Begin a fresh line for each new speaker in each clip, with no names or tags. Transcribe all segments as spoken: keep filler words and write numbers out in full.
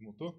Como tô?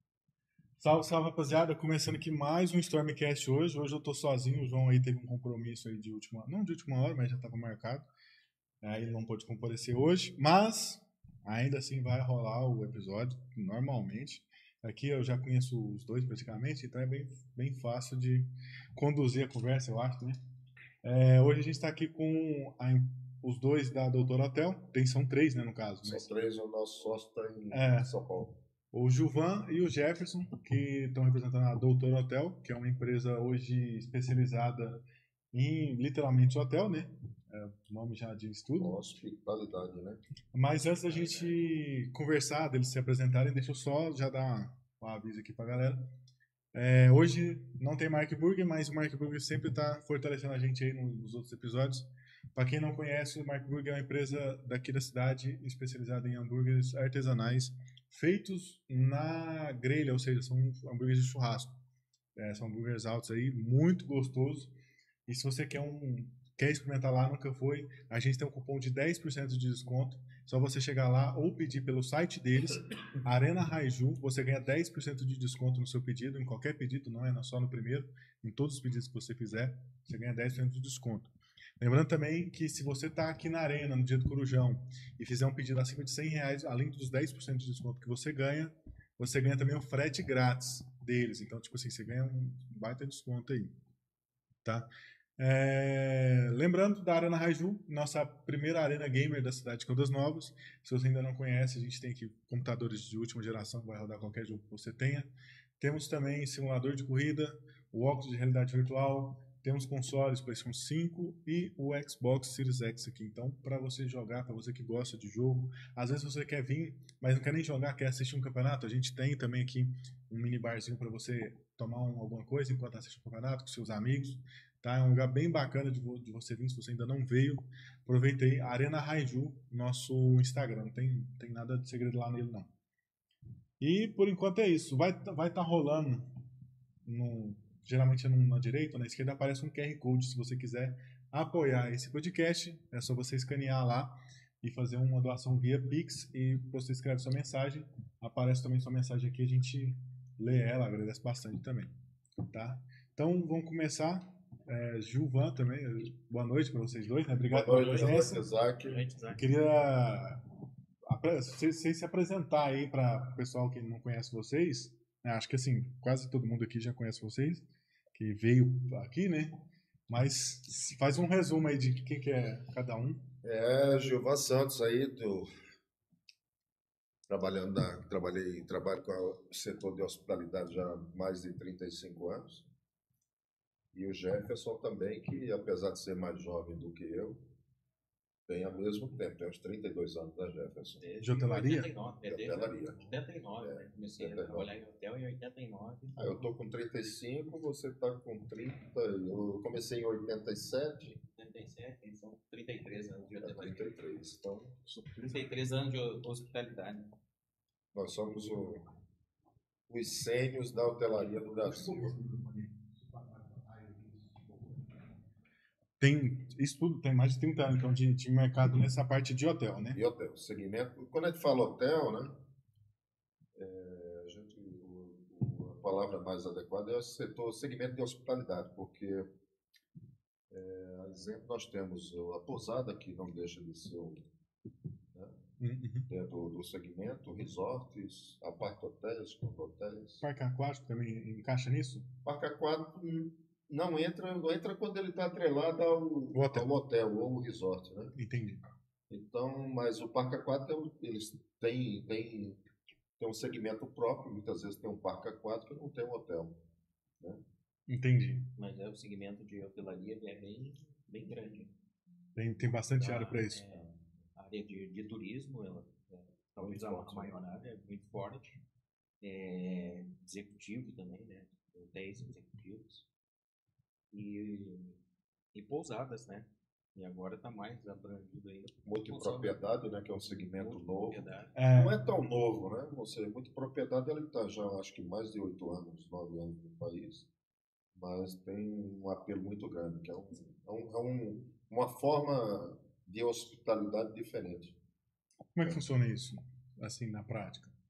Salve, salve, rapaziada. Começando aqui mais um Stormcast hoje. Hoje eu tô sozinho. O João aí teve um compromisso aí de última... Não de última hora, mas já tava marcado. Aí ele não pôde comparecer hoje. Mas ainda assim vai rolar o episódio normalmente. Aqui eu já conheço os dois praticamente, então é bem, bem fácil de conduzir a conversa, eu acho, né? É, hoje a gente está aqui com a, os dois da Doutor Hotel. Tem, são três, né, no caso.
São
Mas...
três, o nosso sócio está em
É.
São Paulo.
O Gilvan e o Jefferson, que estão representando a Doutor Hotel, que é uma empresa hoje especializada em, literalmente, hotel, né? É, o nome já diz tudo.
Hospitalidade, né?
Mas antes da gente conversar, deles se apresentarem, deixa eu só já dar um aviso aqui pra galera. É, hoje não tem Mark Burger, mas o Mark Burger sempre está fortalecendo a gente aí nos outros episódios. Para quem não conhece, o Mark Burger é uma empresa daqui da cidade especializada em hambúrgueres artesanais feitos na grelha, ou seja, são hambúrgueres de churrasco. É, são hambúrgueres altos aí, muito gostosos. E se você quer um quer experimentar lá, nunca foi, a gente tem um cupom de dez por cento de desconto. Só você chegar lá ou pedir pelo site deles, Arena Raiju, você ganha dez por cento de desconto no seu pedido, em qualquer pedido, não é só no primeiro, em todos os pedidos que você fizer, você ganha dez por cento de desconto. Lembrando também que se você está aqui na Arena, no dia do Corujão, e fizer um pedido acima de cem reais, além dos dez por cento de desconto que você ganha, você ganha também o frete grátis deles. Então, tipo assim, você ganha um baita desconto aí, tá? É... Lembrando da Arena Raiju, nossa primeira arena gamer da cidade de Caldas Novas. Se você ainda não conhece, a gente tem aqui computadores de última geração que vai rodar qualquer jogo que você tenha. Temos também simulador de corrida, o óculos de realidade virtual, temos consoles PlayStation cinco e o Xbox Series X aqui. Então, para você jogar, para você que gosta de jogo, às vezes você quer vir, mas não quer nem jogar, quer assistir um campeonato, a gente tem também aqui um mini barzinho para você tomar um, alguma coisa enquanto assiste o campeonato com seus amigos. Tá? É um lugar bem bacana de, vo de você vir, se você ainda não veio. Aproveita aí, Arena Raiju, nosso Instagram. Não tem, tem nada de segredo lá nele, não. E por enquanto é isso. Vai estar vai tá rolando, no, geralmente é na direita ou na esquerda, aparece um Q R Code. Se você quiser apoiar esse podcast, é só você escanear lá e fazer uma doação via Pix. E você escreve sua mensagem. Aparece também sua mensagem aqui, a gente lê ela, agradece bastante também. Tá? Então vamos começar. É, Gilvan também, boa noite para vocês dois, né? Obrigado
boa
pela
noite,
presença.
Isaac.
Eu queria vocês, vocês se apresentar aí para o pessoal que não conhece vocês. Né? Acho que assim, quase todo mundo aqui já conhece vocês, que veio aqui, né? Mas faz um resumo aí de quem que é cada um.
É, Gilvan Santos aí, do... trabalhando na... Trabalhei, trabalho com o setor de hospitalidade já há mais de trinta e cinco anos. E o Jefferson também, que apesar de ser mais jovem do que eu, tem ao mesmo tempo, tem uns trinta e dois anos, né, Jefferson?
De hotelaria?
oitenta e nove, é
de hotelaria.
oitenta e nove, né? Comecei a trabalhar em hotel em oitenta e nove.
Ah, eu tô com trinta e cinco, você tá com trinta, eu comecei em oitenta e sete.
oitenta e sete, são trinta e três anos de hotelaria.
trinta e três, então...
trinta e três anos de hospitalidade.
Nós somos o, os sênios da hotelaria do Brasil.
Tem, isso tudo tem mais de trinta anos então, de, de mercado nessa parte de hotel, né?
E hotel, segmento. Quando a gente fala hotel, né? É, a, gente, o, o, a palavra mais adequada é o setor, segmento de hospitalidade, porque, é, a exemplo, nós temos a pousada, que não deixa de ser um, né? Uhum. Dentro do segmento, resorts, apart-hotéis, condo-hotéis.
Parque aquático também encaixa nisso?
Parque aquático não entra, não entra quando ele está atrelado ao hotel. ao hotel ou ao resort, né?
Entendi.
Então, mas o parque aquático, eles têm, têm, têm um segmento próprio, muitas vezes tem um parque aquático e não tem um hotel, né?
Entendi.
Mas é, o segmento de hotelaria ele é bem, bem grande.
Tem, tem bastante
a,
área para isso.
É, a área de, de turismo, ela, é, talvez a, a maior área, é muito forte. É, executivo também, né? Hotéis executivos. E, e pousadas, né? E agora está mais abrangido ainda.
Multipropriedade, né? Que é um segmento novo.
É.
Não é tão novo, né? Ou seja, multipropriedade, ele está já, acho que mais de oito anos, nove anos no país. Mas tem um apelo muito grande, que é, um, é, um, é um, uma forma de hospitalidade diferente.
Como é que funciona isso, assim, na prática?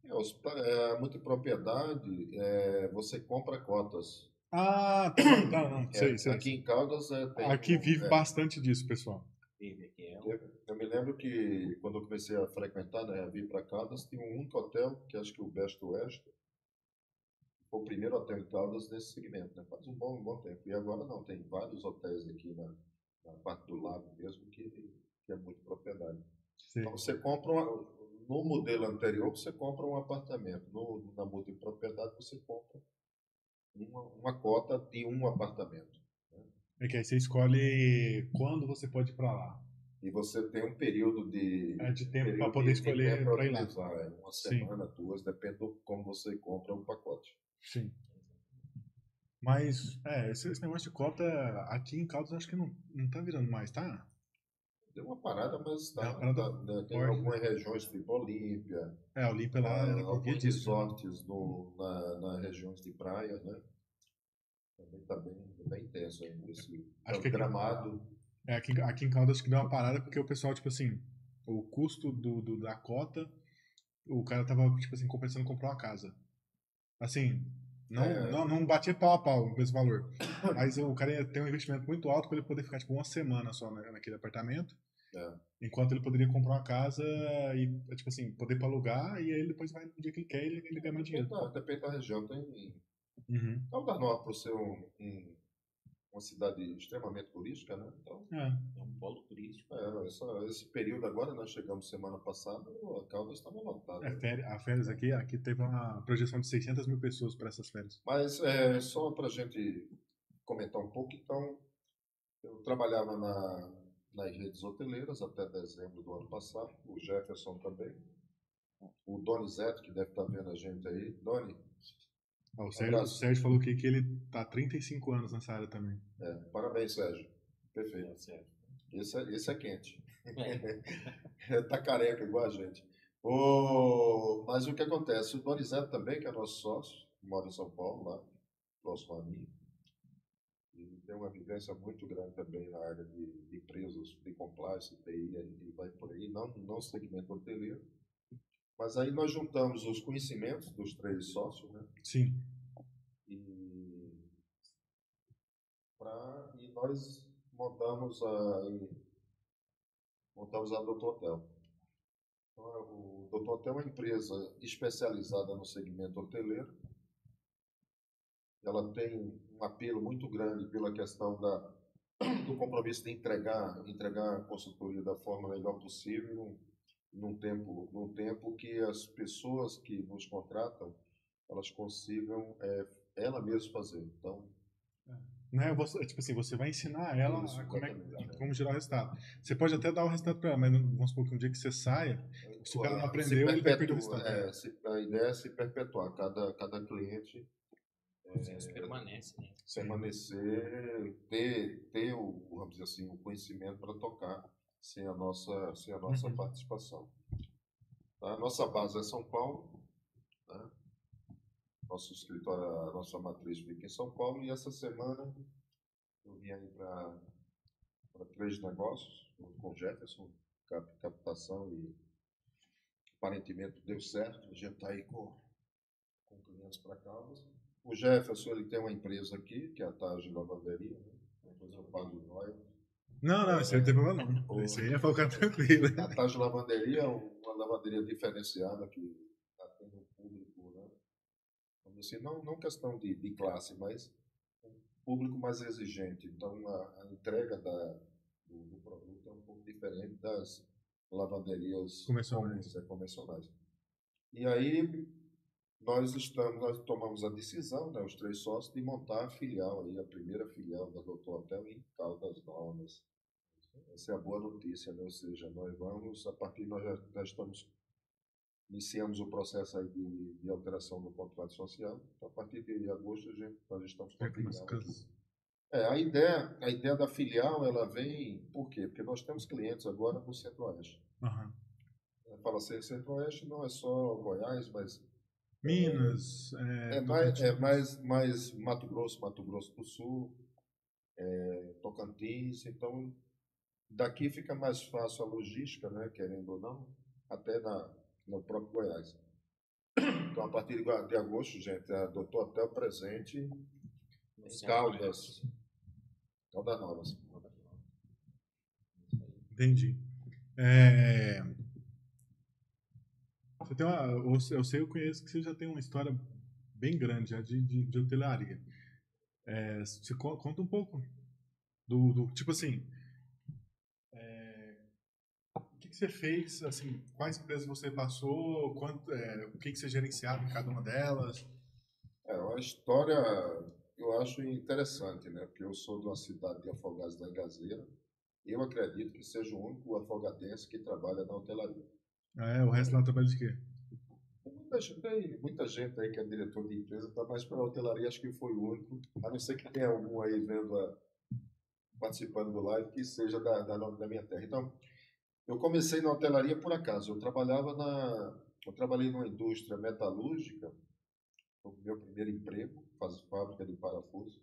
É, os, pla- é, a multipropriedade, é, você compra cotas.
Ah, tá, não, tá, não, sei,
É,
sei.
aqui em Caldas é, tem
Aqui
um,
vive
é,
bastante disso, pessoal.
Teve aqui, é um-
teve- eu me lembro que quando eu comecei a frequentar, né, a vir para Caldas, tinha um único hotel, que acho que o Best West, foi o primeiro hotel em Caldas nesse segmento, né? Faz um bom, um bom tempo. E agora não, tem vários hotéis aqui na, na parte do lago mesmo que, que é muito propriedade.
Sei.
Então você compra, uma, no modelo anterior, você compra um apartamento. No, na multipropriedade, você compra uma, uma cota de um apartamento. Né?
É que aí você escolhe quando você pode ir pra lá.
E você tem um período de,
É de tempo
período
pra poder
de, de
escolher
tempo para
pra ir lá.
utilizar. É uma
Sim,
semana, duas, depende do como você compra o pacote.
sim. Mas, é, esse, esse negócio de cota aqui em Caldas acho que não, não tá virando mais, tá?
Deu uma parada, mas
Deu
tá,
uma parada
tá, né, tem
forte, né?
algumas regiões, tipo Olímpia,
É, o Olímpia lá
ah,
era por via
alguns
disso, né?
resorts no, na, nas regiões de praia, né? Também está bem, bem intenso ainda esse
Acho que aqui,
Gramado.
é, aqui, aqui em Caldas acho que deu uma parada porque o pessoal, tipo assim, o custo do, do- da cota, o cara tava, tipo assim, compensando comprar uma casa. Assim, não,
É,
não, não batia pau a pau o mesmo valor. Mas o cara ia ter um investimento muito alto para ele poder ficar, tipo, uma semana só na- naquele apartamento,
é.
enquanto ele poderia comprar uma casa e, tipo assim, poder pra alugar e aí ele depois vai no dia que ele quer e ele, ele ganha mais
Depende
dinheiro.
da, depende da região. Tem,
Uhum.
Caldas Novas, por ser um, um, uma cidade extremamente turística, né? Então,
É,
é um polo turístico.
é, essa, esse período agora, nós chegamos semana passada, a Caldas estava lotada.
é férias, a férias aqui, aqui teve uma projeção de seiscentas mil pessoas para essas férias.
Mas é, só para a gente comentar um pouco, então, eu trabalhava na, nas redes hoteleiras até dezembro do ano passado, o Jefferson também, o Donizete, que deve estar vendo a gente aí. Doni,
Ó, o Sérgio, o
abraço.
Sérgio falou que, que ele tá há trinta e cinco anos nessa área também.
É, parabéns, Sérgio. Perfeito.
É, certo.
Esse é, esse é quente.
É.
Tá careca igual a gente. O... Mas o que acontece? O Donizete também, que é nosso sócio, mora em São Paulo, lá, próximo a mim. Ele tem uma vivência muito grande também na área de, de empresas, de compliance, T I, e vai por aí, não no segmento hoteleiro. Mas aí nós juntamos os conhecimentos dos três sócios, né?
Sim.
E, pra, e nós montamos a, montamos a Doutor Hotel. Então, o Doutor Hotel é uma empresa especializada no segmento hoteleiro. Ela tem um apelo muito grande pela questão da, do compromisso de entregar, entregar a consultoria da forma melhor possível, num, num tempo, num tempo que as pessoas que nos contratam, elas consigam é, ela mesma fazer. Então,
Não é você, tipo assim, você vai ensinar ela
isso,
a como, é,
exatamente.
a
É.
como gerar o resultado. Você pode até dar o resultado para ela, mas não- vamos supor que um dia que você saia, se o cara não
Se
aprendeu, ele vai perder o
perpetua,
resultado.
é,
É.
se, a ideia é se perpetuar. Cada, cada cliente
O processo permanece, né?
permanecer, ter, ter o, vamos dizer assim, o conhecimento para tocar sem a nossa, sem a nossa
Uhum.
participação. Tá? A nossa base é São Paulo, né? Nosso escritório, a nossa matriz fica em São Paulo, e essa semana eu vim aí para três negócios, junto com o Jefferson, cap, captação, e aparentemente deu certo. A gente está aí com, com clientes para Caldas. O Jefferson, ele tem uma empresa aqui, que é a Taj Lavanderia, né? Depois eu pago o royalties.
Não, não, isso aí não tem problema não.
O-
Isso aí é pra ficar tranquilo.
A Taj Lavanderia é uma lavanderia diferenciada que atende um público, né? Vamos dizer assim, não, não questão de, de classe, mas um público mais exigente. Então, a, a entrega da, do, do produto é um pouco diferente das lavanderias
Convencionais.
comuns, é, convencionais. E aí, nós estamos, nós tomamos a decisão, né, os três sócios, de montar a filial aí, a primeira filial da Doutor Hotel em Caldas Novas. Essa é a boa notícia, né? Ou seja, nós vamos, a partir nós já, já estamos, iniciamos o processo aí de, de alteração do contrato social. Então, a partir de agosto, a gente, nós estamos com a
Já começa
filial
com
aqui.
as-
É, a ideia, a ideia da filial, ela vem, por quê? Porque nós temos clientes agora no Centro-Oeste.
Aham.
Fala assim, Centro-Oeste não é só Goiás, mas
Minas, é,
é mais, é
Tocantins.
mais, mais Mato Grosso, Mato Grosso do Sul, é, Tocantins. Então, daqui fica mais fácil a logística, né, querendo ou não, até na, no próprio Goiás. Então, a partir de agosto, gente, a Doutor Hotel presente em Caldas. Caldas Novas.
Entendi. É... Você tem uma, eu sei, eu conheço que você já tem uma história bem grande já de, de, de hotelaria. É, você conta um pouco do, do tipo assim, é, o que, que você fez, assim, quais empresas você passou, quanto, é, o que, que você gerenciava em cada uma delas?
É uma história, eu acho interessante, né? Porque eu sou de uma cidade de Afogados da Engazeira e eu acredito que seja o único afogadense que trabalha na hotelaria.
Ah, é, o resto lá trabalha de quê?
Muita gente, tem muita gente aí que é diretor de empresa, tá mais para a hotelaria, acho que foi o único, a não ser que tenha algum aí vendo a, participando do live que seja da, da, da minha terra. Então, eu comecei na hotelaria por acaso. Eu trabalhava na, eu trabalhei numa indústria metalúrgica, foi o meu primeiro emprego, faz fábrica de parafuso.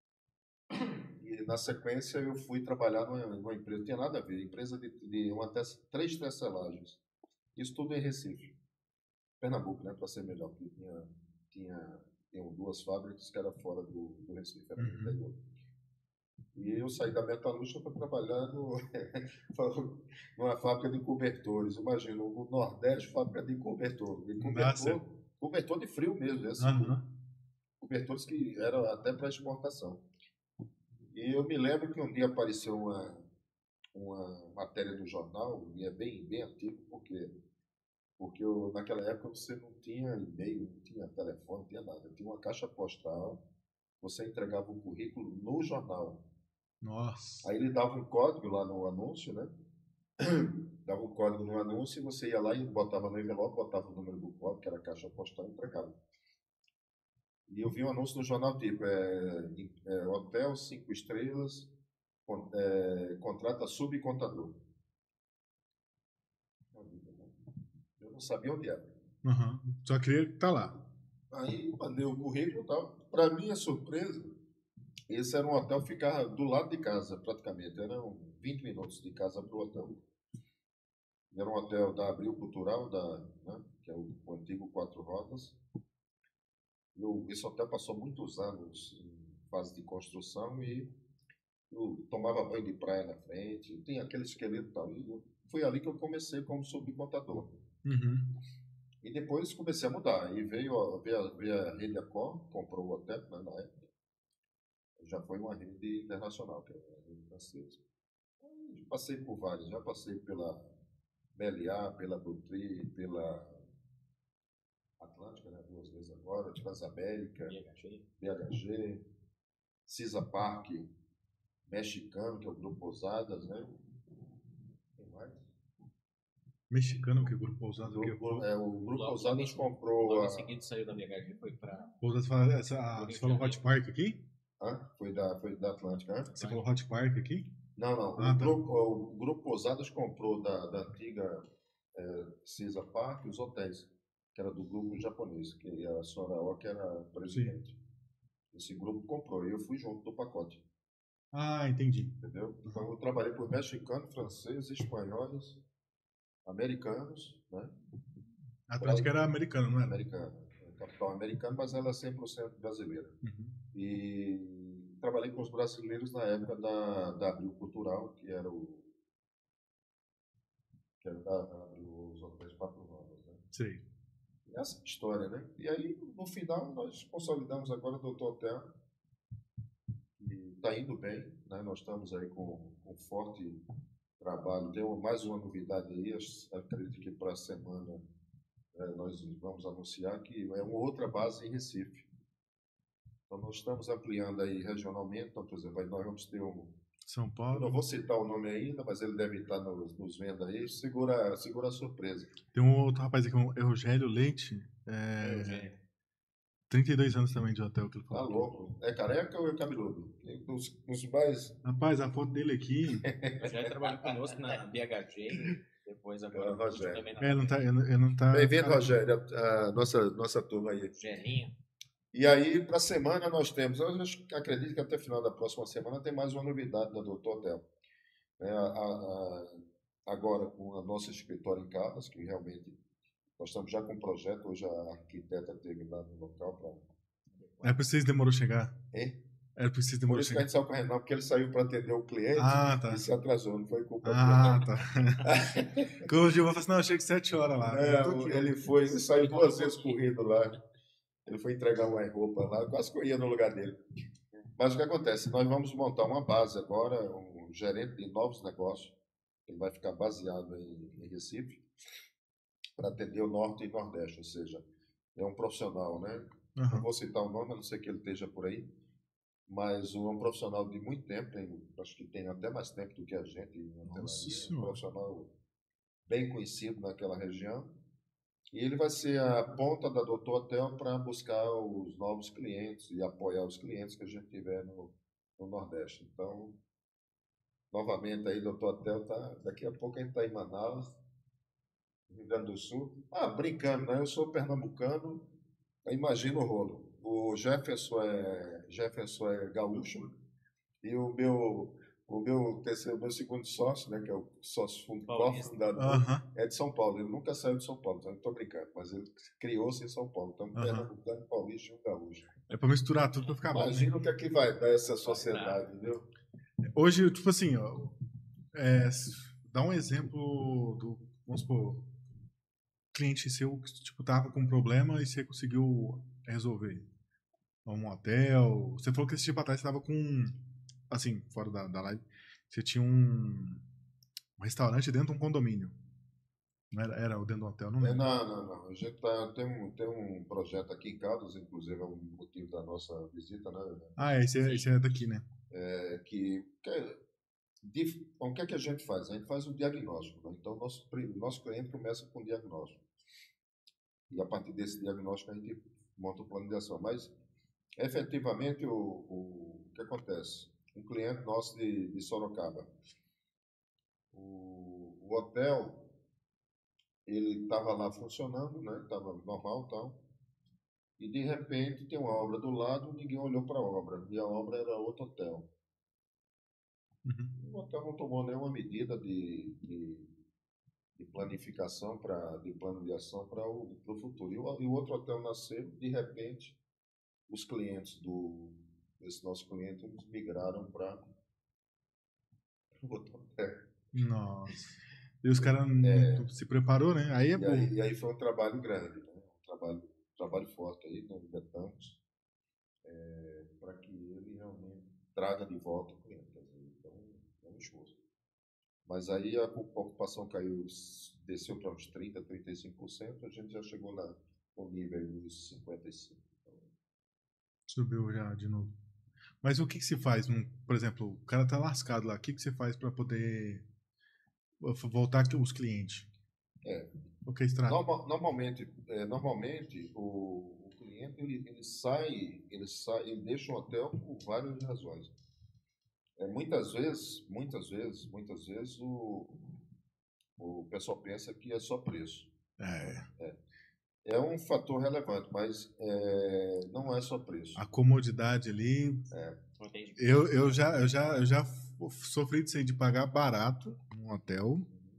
E na sequência eu fui trabalhar numa, numa empresa, não tinha nada a ver, empresa de, de uma, três tecelagens. Isso tudo em Recife. Pernambuco, né, para ser melhor, porque tinha, tinha, tinham duas fábricas que eram fora do, do Recife, era no interior. E eu saí da metalúrgica para trabalhar no, numa fábrica de cobertores. Imagina, no Nordeste, fábrica de cobertor. De cobertor, cobertor de frio mesmo, assim, uhum. Cobertores que eram até para exportação. E eu me lembro que um dia apareceu uma, uma matéria no jornal, e é bem, bem antigo, porque Porque eu, naquela época você não tinha e-mail, não tinha telefone, não tinha nada. Tinha uma caixa postal, você entregava o currículo no jornal.
Nossa.
Aí ele dava um código lá no anúncio, né? Dava um código no anúncio e você ia lá e botava no envelope, botava o número do código, que era a caixa postal, e entregava. E eu vi um anúncio no jornal tipo, é, é, hotel cinco estrelas, é, contrata subcontador. Eu não sabia onde era.
Uhum. Só queria estar lá.
Aí mandei o currículo e tal. Para minha surpresa, esse era um hotel que ficava do lado de casa, praticamente. Eram vinte minutos de casa para o hotel. Era um hotel da Abril Cultural, da, né, que é o, o antigo Quatro Rodas. Eu, esse hotel passou muitos anos em fase de construção e eu tomava banho de praia na frente. Tem aquele esqueleto e tal. E foi ali que eu comecei como subcontador.
Uhum.
E depois comecei a mudar. E veio, veio, a, veio a Rede Accor, comprou o hotel, né, na época. Já foi uma rede internacional, que é a rede francesa. Eu passei por várias. Já passei pela B L A, pela Butri, pela Atlântica, né, duas vezes agora, Transamérica, B H G, B H G, Cisa Park, Mexicano, que é o Grupo Pousadas, né? Quem mais?
Mexicano, que é o Grupo Pousadas.
Grupo,
que eu...
é, o Grupo
logo,
Pousadas
logo
comprou.
Logo
a...
em seguida saiu da B H G, foi para.
Pousadas fala, essa, a, você falou Hot Park aqui?
Hã? Foi da, foi da Atlântica, né?
Você falou Hot Park aqui?
Não, não.
Ah,
o,
tá.
grupo, o Grupo Pousadas comprou da, da antiga é, Cisa Park os hotéis, que era do grupo japonês, que a senhora Oki era presidente. Sim. Esse grupo comprou e eu fui junto do pacote.
Ah, entendi.
Entendeu? Então eu trabalhei por mexicanos, franceses, espanhóis, americanos, né?
A Atlântica era americana, não era?
Americana. Capital americano, mas ela é cem por cento brasileira. Uhum. E trabalhei com os brasileiros na época da, da Abril Cultural, que era o que era da Abril, os hotéis Quatro Rodas, né?
Sim.
E essa história, né? E aí, no final, nós consolidamos agora o Doutor Hotel, e está indo bem, né? Nós estamos aí com, com forte trabalho. Tem mais uma novidade aí, acredito que para a semana é, nós vamos anunciar que é uma outra base em Recife. Então, nós estamos ampliando aí regionalmente. Então, por exemplo, aí nós vamos ter um...
São Paulo.
Eu não vou citar o nome ainda, mas ele deve estar nos, nos vendo aí. Segura, segura a surpresa.
Tem um outro rapaz aqui, um Eugênio Leite. É...
Eugênio.
trinta e dois anos também de hotel que ele falou.
Tá louco. É careca ou é cabeludo? Os, os mais...
Rapaz, a foto dele aqui...
O Eugênio trabalhou conosco na B H G, depois agora...
É, Rogério.
Também na
é, não tá... Eu não tá
Bem-vindo, Rogério, a, a nossa, nossa turma aí.
Gelinho.
E aí, para a semana, nós temos... Eu acredito que até o final da próxima semana tem mais uma novidade da Doutor Hotel. É, a, a, agora, com a nossa escritório em Caldas, que realmente Nós estamos já com um projeto, hoje a arquiteta teve lá no local para...
É por isso que demorou a chegar?
É?
Era por isso que
Por
demorou a
isso que a
chegar?
gente saiu correndo, não, porque ele saiu para atender o cliente
Ah, tá.
e se atrasou, não foi culpa
Ah,
dele.
tá. Quando eu vou falar assim, não, eu chego sete horas lá. Eu tô
Não,
aqui,
ele
ó.
foi, ele saiu duas vezes corrido lá. Ele foi entregar uma roupa lá, quase que eu ia no lugar dele. Mas o que acontece? Nós vamos montar uma base agora, um gerente de novos negócios. Ele vai ficar baseado em, em Recife, para atender o Norte e Nordeste, ou seja, é um profissional, né? Não
Aham.
vou citar o nome, a não ser que ele esteja por aí, mas um, é um profissional de muito tempo, tem, acho que tem até mais tempo do que a gente em
Nossa
hotelaria, um
Senhora.
profissional bem conhecido naquela região. E ele vai ser a ponta da Doutor Hotel para buscar os novos clientes e apoiar os clientes que a gente tiver no, no Nordeste. Então, novamente aí, Doutor Hotel, tá, daqui a pouco a gente está em Manaus, Rio Grande do Sul. Ah, brincando, né? Eu sou pernambucano, imagina o rolo. O Jefferson é, Jefferson é gaúcho e o meu, o meu terceiro, meu segundo sócio, né, que é o sócio fund-
Paulista.
cofundador,
Aham.
é de São Paulo. Ele nunca saiu de São Paulo, então eu estou brincando, mas ele criou-se em São Paulo. Então,
Aham.
pernambucano, paulista e um gaúcho.
É pra misturar tudo pra ficar bom, né?
Imagina o que é que vai dar essa sociedade, viu?
Hoje, tipo assim, ó, é, s- dá um exemplo do, vamos supor, cliente seu que tipo, tava com um problema e você conseguiu resolver. Um hotel. Você falou que esse tipo atrás você tava com, assim, fora da, da live, você tinha um, um restaurante dentro de um condomínio. Não era, era o dentro do hotel, não
É,
lembro.
não, não, não. A gente tá, tem, um, tem um projeto aqui em Caldas, inclusive é um motivo da nossa visita, né?
Ah, é, esse é, esse é daqui, né?
É que, que é, dif- então, o que é que a gente faz? A gente faz o diagnóstico, né? Então, nosso, pri- nosso cliente começa com o diagnóstico. E a partir desse diagnóstico a gente monta o plano de ação. Mas, efetivamente, o, o, o que acontece? Um cliente nosso de, de Sorocaba, o, o hotel, ele estava lá funcionando, né? Estava normal e tal. E, de repente, tem uma obra do lado, ninguém olhou para a obra. E a obra era outro hotel.
Uhum.
O hotel não tomou nenhuma medida de, de, de planificação, pra, de plano de ação para o pro futuro. E o, e o outro hotel nasceu, de repente, os clientes do desse nosso cliente eles migraram para o outro hotel.
Nossa. E os caras
É,
não se preparou, né? Aí é
e,
burro.
aí, e aí foi um trabalho grande, né? um trabalho, trabalho forte aí, nós inventamos, para que ele realmente traga de volta o cliente. Quer dizer, então, é um esforço. Mas aí a ocupação caiu, desceu para uns trinta, trinta e cinco por cento, a gente já chegou lá no nível dos cinquenta e cinco por cento.
Subiu já de novo. Mas o que que se faz? Um, por exemplo, o cara tá lascado lá. O que que você faz pra poder voltar os clientes?
É,
O que é estratégia?
norma, normalmente, é, normalmente o, o cliente ele, ele sai, ele sai, ele deixa o hotel por várias razões. É, muitas vezes, muitas vezes, muitas vezes o, o pessoal pensa que é só preço.
É,
É um fator relevante, mas é, não é só preço.
a comodidade ali.
Não tem-
Eu, eu, já, eu, já, eu já sofri disso aí de pagar barato num hotel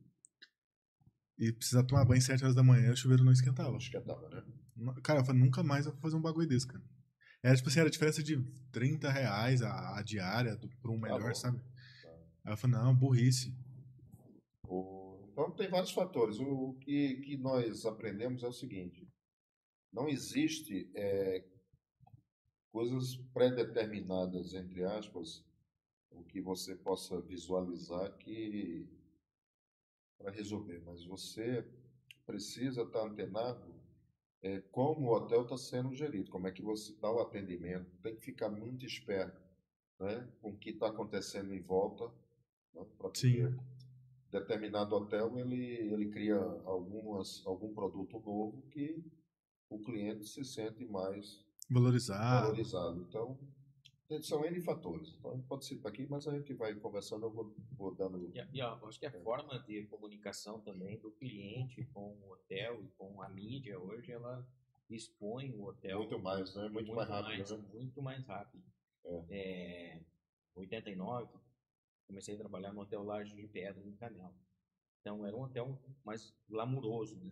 e precisar tomar banho às sete horas da manhã e o chuveiro não esquentava.
Acho que estava, né?
Cara, eu falei, nunca mais eu vou fazer um bagulho desse, cara. Era tipo assim, era a diferença de trinta reais a, a diária do, por um
Tá
melhor,
bom.
sabe?
Tá.
Aí eu falei, não, burrice.
O- Então, tem vários fatores. O que, que nós aprendemos é o seguinte: não existe é, coisas pré-determinadas, entre aspas, o que você possa visualizar que para resolver, mas você precisa estar antenado é, como o hotel está sendo gerido, como é que você dá o atendimento, tem que ficar muito esperto, né, com o que está acontecendo em volta, né, para
Sim,
poder determinado hotel ele ele cria algumas algum produto novo que o cliente se sente mais
valorizado.
valorizado. Então, são N fatores. Então, pode citar aqui, mas a gente vai conversando, eu vou, vou dando...
E, a- e a- acho que a forma de comunicação também do cliente com o hotel e com a mídia hoje, ela expõe o hotel
Muito mais, né? Muito, mais rápido,
mais,
né?
muito mais rápido.
É.
É, em oitenta e nove, comecei a trabalhar no hotel Laje de Pedra, em Canela. Então, era um hotel mais glamuroso, né?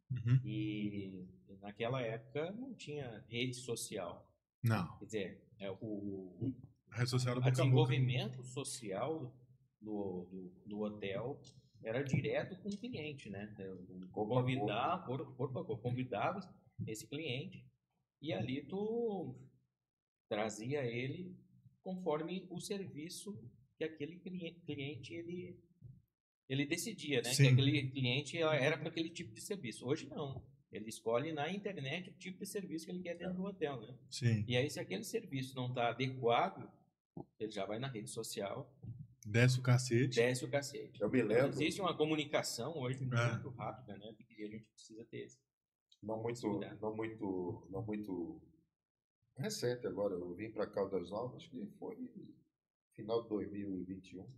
Uhum.
E naquela época não tinha rede social.
Não.
Quer dizer, é, o,
A rede social era
o
boca a boca.
desenvolvimento social do, do, do hotel era direto com o cliente, né? Convidar, corpo a corpo, convidava esse cliente e ali tu trazia ele conforme o serviço que aquele cliente ele, ele decidia, né?
Sim.
Que aquele cliente era para aquele tipo de serviço. Hoje não. Ele escolhe na internet o tipo de serviço que ele quer dentro do hotel, né?
Sim.
E aí, se aquele serviço não está adequado, ele já vai na rede social.
Desce o cacete.
Desce o cacete.
Eu me lembro.
Então, existe uma comunicação hoje muito
É.
rápida, né? De que a gente precisa ter esse.
Não muito, não muito, não muito recente agora. Eu vim para Caldas Novas, que foi final de dois mil e vinte e um.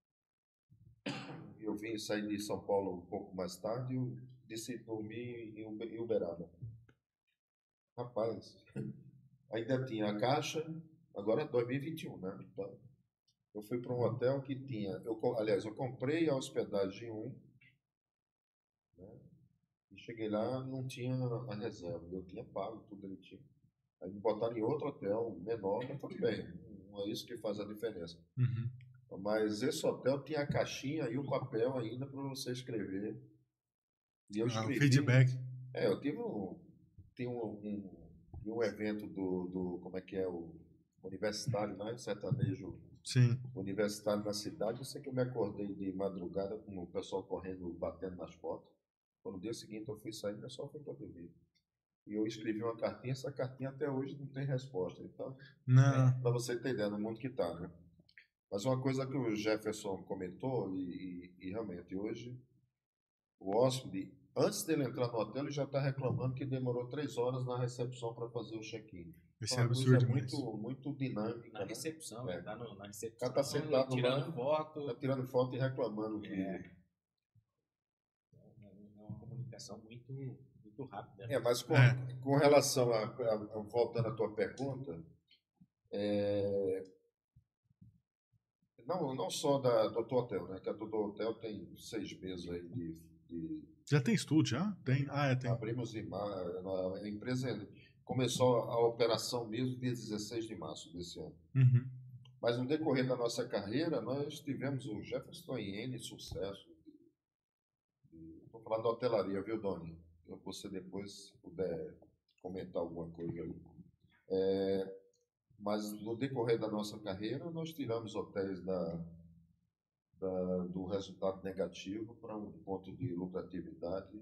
Eu vim sair de São Paulo um pouco mais tarde e eu decidi dormir em Uberaba. Rapaz, ainda tinha a caixa, agora é dois mil e vinte e um, né? Então, eu fui para um hotel que tinha, eu, aliás, eu comprei a hospedagem um, né? E cheguei lá, não tinha a reserva, eu tinha pago tudo direitinho. Aí me botaram em outro hotel menor, mas tudo bem, não é isso que faz a diferença.
Uhum.
Mas esse hotel tinha a caixinha e o papel ainda para você escrever. E eu escrevi.
Ah, feedback.
É, eu tive um, tive um, um, um evento do, do, como é que é, o universitário, né? Sertanejo.
Sim.
Universitário na cidade. Eu sei que eu me acordei de madrugada com o pessoal correndo, batendo nas portas. No dia seguinte eu fui sair, o pessoal foi para dormir. E eu escrevi uma cartinha, essa cartinha até hoje não tem resposta. Então,
não.
É, para você ter ideia do mundo que está, né? Mas uma coisa que o Jefferson comentou, e, e, e realmente hoje, o hóspede, antes dele entrar no hotel, ele já está reclamando que demorou três horas na recepção para fazer o check-in.
Esse
Então,
é
a coisa
absurdo
é
demais.
muito, muito dinâmica.
Na
né?
recepção,
É.
ele tá no, na
O
recepção,
cara está sentado
tirando
lá,
foto.
Está tirando foto e reclamando. Que...
É. É uma comunicação muito, muito rápida.
É, mas com,
É.
com relação a, a, a. Voltando à tua pergunta, é, não, não só da Doutor Hotel, né? Que a Doutor Hotel tem seis meses aí de, de
Já tem estúdio, já? Tem. Ah, é, tem.
abrimos em março. A empresa começou a operação mesmo dia dezesseis de março desse ano.
Uhum.
Mas no decorrer da nossa carreira, nós tivemos o Jefferson em N sucesso. Estou falando da hotelaria, viu, Doni? Se você depois puder comentar alguma coisa aí. É, mas no decorrer da nossa carreira, nós tiramos hotéis da, da, do resultado negativo para um ponto de lucratividade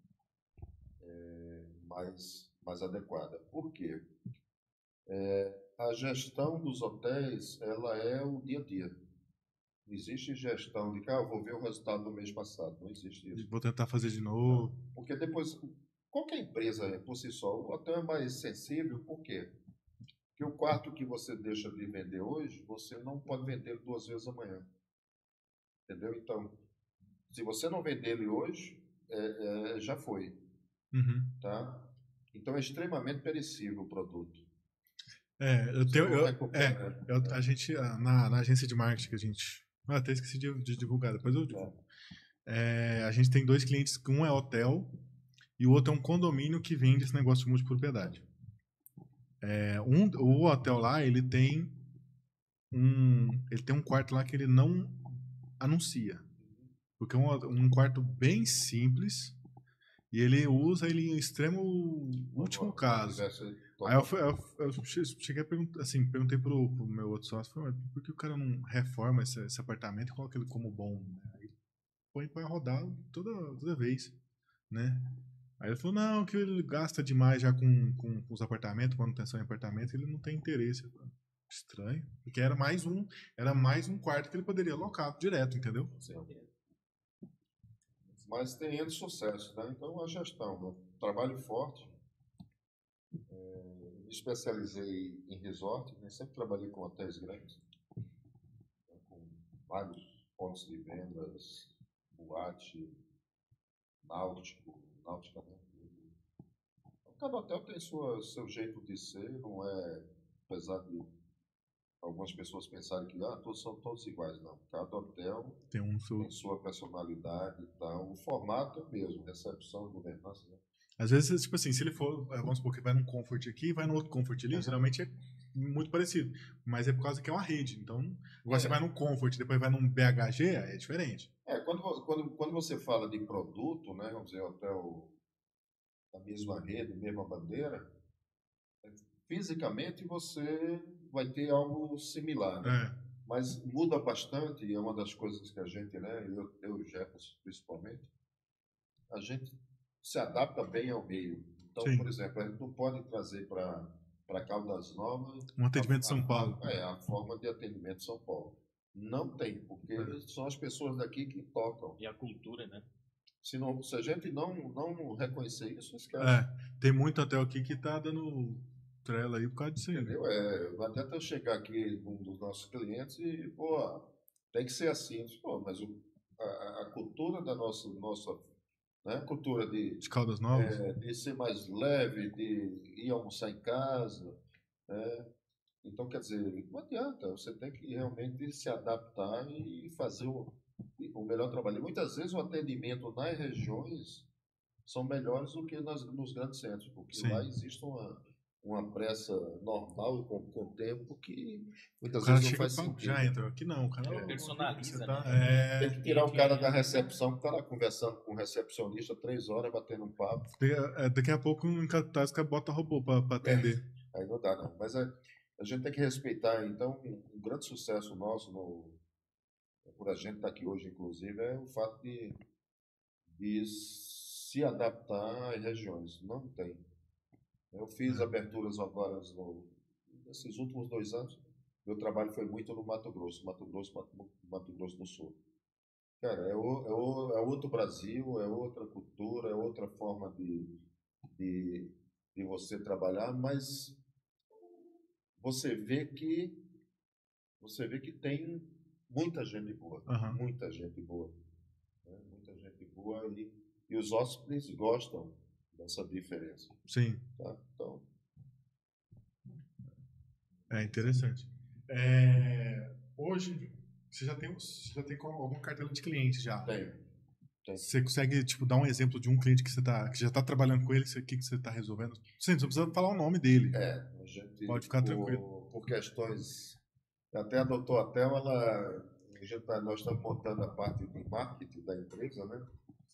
é, mais, mais adequada. Por quê? É, a gestão dos hotéis, ela é o dia a dia. Não existe gestão de que ah, eu vou ver o resultado do mês passado. Não existe isso.
Vou tentar fazer de novo.
Não. Porque depois, qualquer empresa por si só, o hotel é mais sensível. Por quê? Porque o quarto que você deixa de vender hoje, você não pode vender duas vezes amanhã. Entendeu? Então, se você não vender ele hoje, é, é, já foi.
Uhum.
Tá? Então, é extremamente perecível o produto.
É, eu tenho. Eu,
recupera,
é, eu, a gente, na, na agência de marketing que a gente. Ah, até esqueci de, de divulgar, depois eu divulgo. É, a gente tem dois clientes, um é hotel e o outro é um condomínio que vende esse negócio de multipropriedade. É, um, o hotel lá, ele tem um. Ele tem um quarto lá que ele não anuncia. Porque é um, um quarto bem simples e ele usa ele em extremo último caso. Aí eu, eu, eu cheguei a perguntar, assim, perguntei pro, pro meu outro sócio, por que o cara não reforma esse, esse apartamento e coloca ele como bom? Né? Aí põe pra rodar toda, toda vez, né? Aí ele falou, não, que ele gasta demais já com, com, com os apartamentos, manutenção em apartamento, ele não tem interesse. Eu falei, estranho, porque era mais um, era mais um quarto que ele poderia alocar direto, entendeu?
Sim. Mas tem N sucesso, né? Então a gestão, né? Trabalho forte. É, me especializei em resort, né? Sempre trabalhei com hotéis grandes, né? Com vários pontos de vendas, boate, náutico, náutica, né? Cada hotel tem sua, seu jeito de ser, não é, apesar de algumas pessoas pensarem que ah, todos são todos iguais. Não, cada hotel
Tem um seu...
tem sua personalidade e tal. O formato é o mesmo, recepção, governança, né?
Às vezes, tipo assim, se ele for, eh, vamos supor que vai num comfort aqui e vai no outro comfort ali,
Uhum.
geralmente é muito parecido. Mas é por causa que é uma rede. Então, agora
É.
você vai num comfort, depois vai num B H G, é diferente.
É, quando, vo- quando, quando você fala de produto, né, vamos dizer, hotel da mesma rede, mesma bandeira, é, fisicamente você vai ter algo similar, né?
É,
Mas muda bastante, e é uma das coisas que a gente, né, eu, eu e o Jefferson principalmente, a gente se adapta bem ao meio. Então,
sim.
por exemplo, a gente não pode trazer para para Caldas Novas
Um atendimento de
a,
São Paulo.
a, a, é, a forma de atendimento de São Paulo. Não tem, porque
É.
são as pessoas daqui que tocam.
E a cultura, né?
Se, não, se a gente não, não reconhecer isso, esquece.
É, tem muito hotel aqui que tá dando trela aí por causa disso aí.
Entendeu? É, não adianta eu chegar aqui com um dos nossos clientes e, pô, tem que ser assim. Pô, mas o, a, a cultura da nossa, nossa né, cultura de,
De Caldas Novas.
é, de ser mais leve, de ir almoçar em casa, né? Então, quer dizer, não adianta, você tem que realmente se adaptar e fazer o, o melhor trabalho. E muitas vezes o atendimento nas regiões são melhores do que nas, nos grandes centros, porque
Sim.
lá existe uma, uma pressa normal com, com o tempo que
O
muitas
cara
vezes não
chega
faz
e fala,
sentido.
já entra. Aqui não, o cara
É.
Personaliza,
você tá-
né?
Tem
é,
que tirar o cara da recepção que está lá conversando com o recepcionista três horas, batendo um papo.
daqui a- daqui a pouco em cartaz que bota robô pra, pra atender.
Aí não dá, não. Mas é, a gente tem que respeitar. Então, um, um grande sucesso nosso, no, por a gente estar aqui hoje, inclusive, é o fato de, de se adaptar às regiões. Não tem. Eu fiz
É.
aberturas agora no, nesses últimos dois anos. Meu trabalho foi muito no Mato Grosso, Mato Grosso, Mato, Mato Grosso do Sul. Cara, é, o, é, o, é outro Brasil, é outra cultura, é outra forma de, de, de você trabalhar, mas você vê que você vê que tem muita gente boa,
Aham.
muita gente boa, né? Muita gente boa e, e os hóspedes gostam dessa diferença,
Sim,
tá? Então,
é interessante. É, hoje, você já tem, você já tem alguma carteira de cliente já.
tem, tem.
Você consegue, tipo, dar um exemplo de um cliente que você tá, que já está trabalhando com ele, o que, que você está resolvendo? Sim, você precisa falar o nome dele.
É, a gente,
Pode ficar
por,
tranquilo.
por questões, até a doutora Thelma, ela, a gente tá, nós estamos montando a parte de marketing da empresa, né?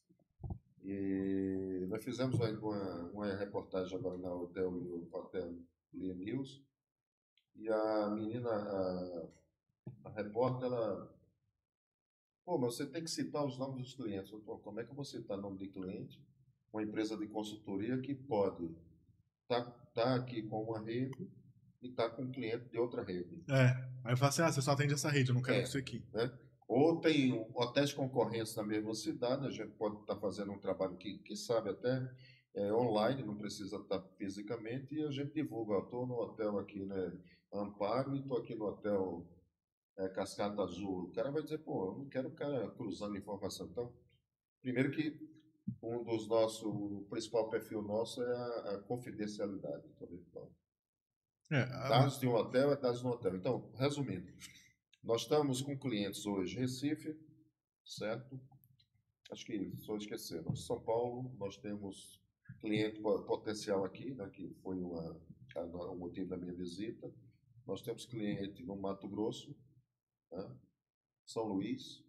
E nós fizemos uma, uma reportagem agora na Hotel, Hotel Lee News, e a menina, a, a repórter, ela, pô, mas você tem que citar os nomes dos clientes. Eu, Pô, como é que eu vou citar o nome de cliente? Uma empresa de consultoria que pode estar tá, tá aqui com uma rede e estar tá com um cliente de outra rede.
É, aí fala assim, ah, você só atende essa rede, eu não quero
É,
isso aqui.
né? Ou tem hotéis concorrentes na mesma cidade, a gente pode estar tá fazendo um trabalho que, que sabe até é, online, não precisa estar tá fisicamente, e a gente divulga. Estou no hotel aqui, né, Amparo, e estou aqui no hotel é, Cascata Azul. O cara vai dizer, pô, eu não quero o cara cruzando informação. Então, primeiro que um dos nossos, o principal perfil nosso é a, a confidencialidade. Então,
É, a-
dados de um hotel é dados de um hotel. Então, resumindo, nós estamos com clientes hoje em Recife, certo? Acho que estou esquecendo. São Paulo, nós temos cliente potencial aqui, né, que foi uma, a, o motivo da minha visita. Nós temos cliente no Mato Grosso, né? São Luís,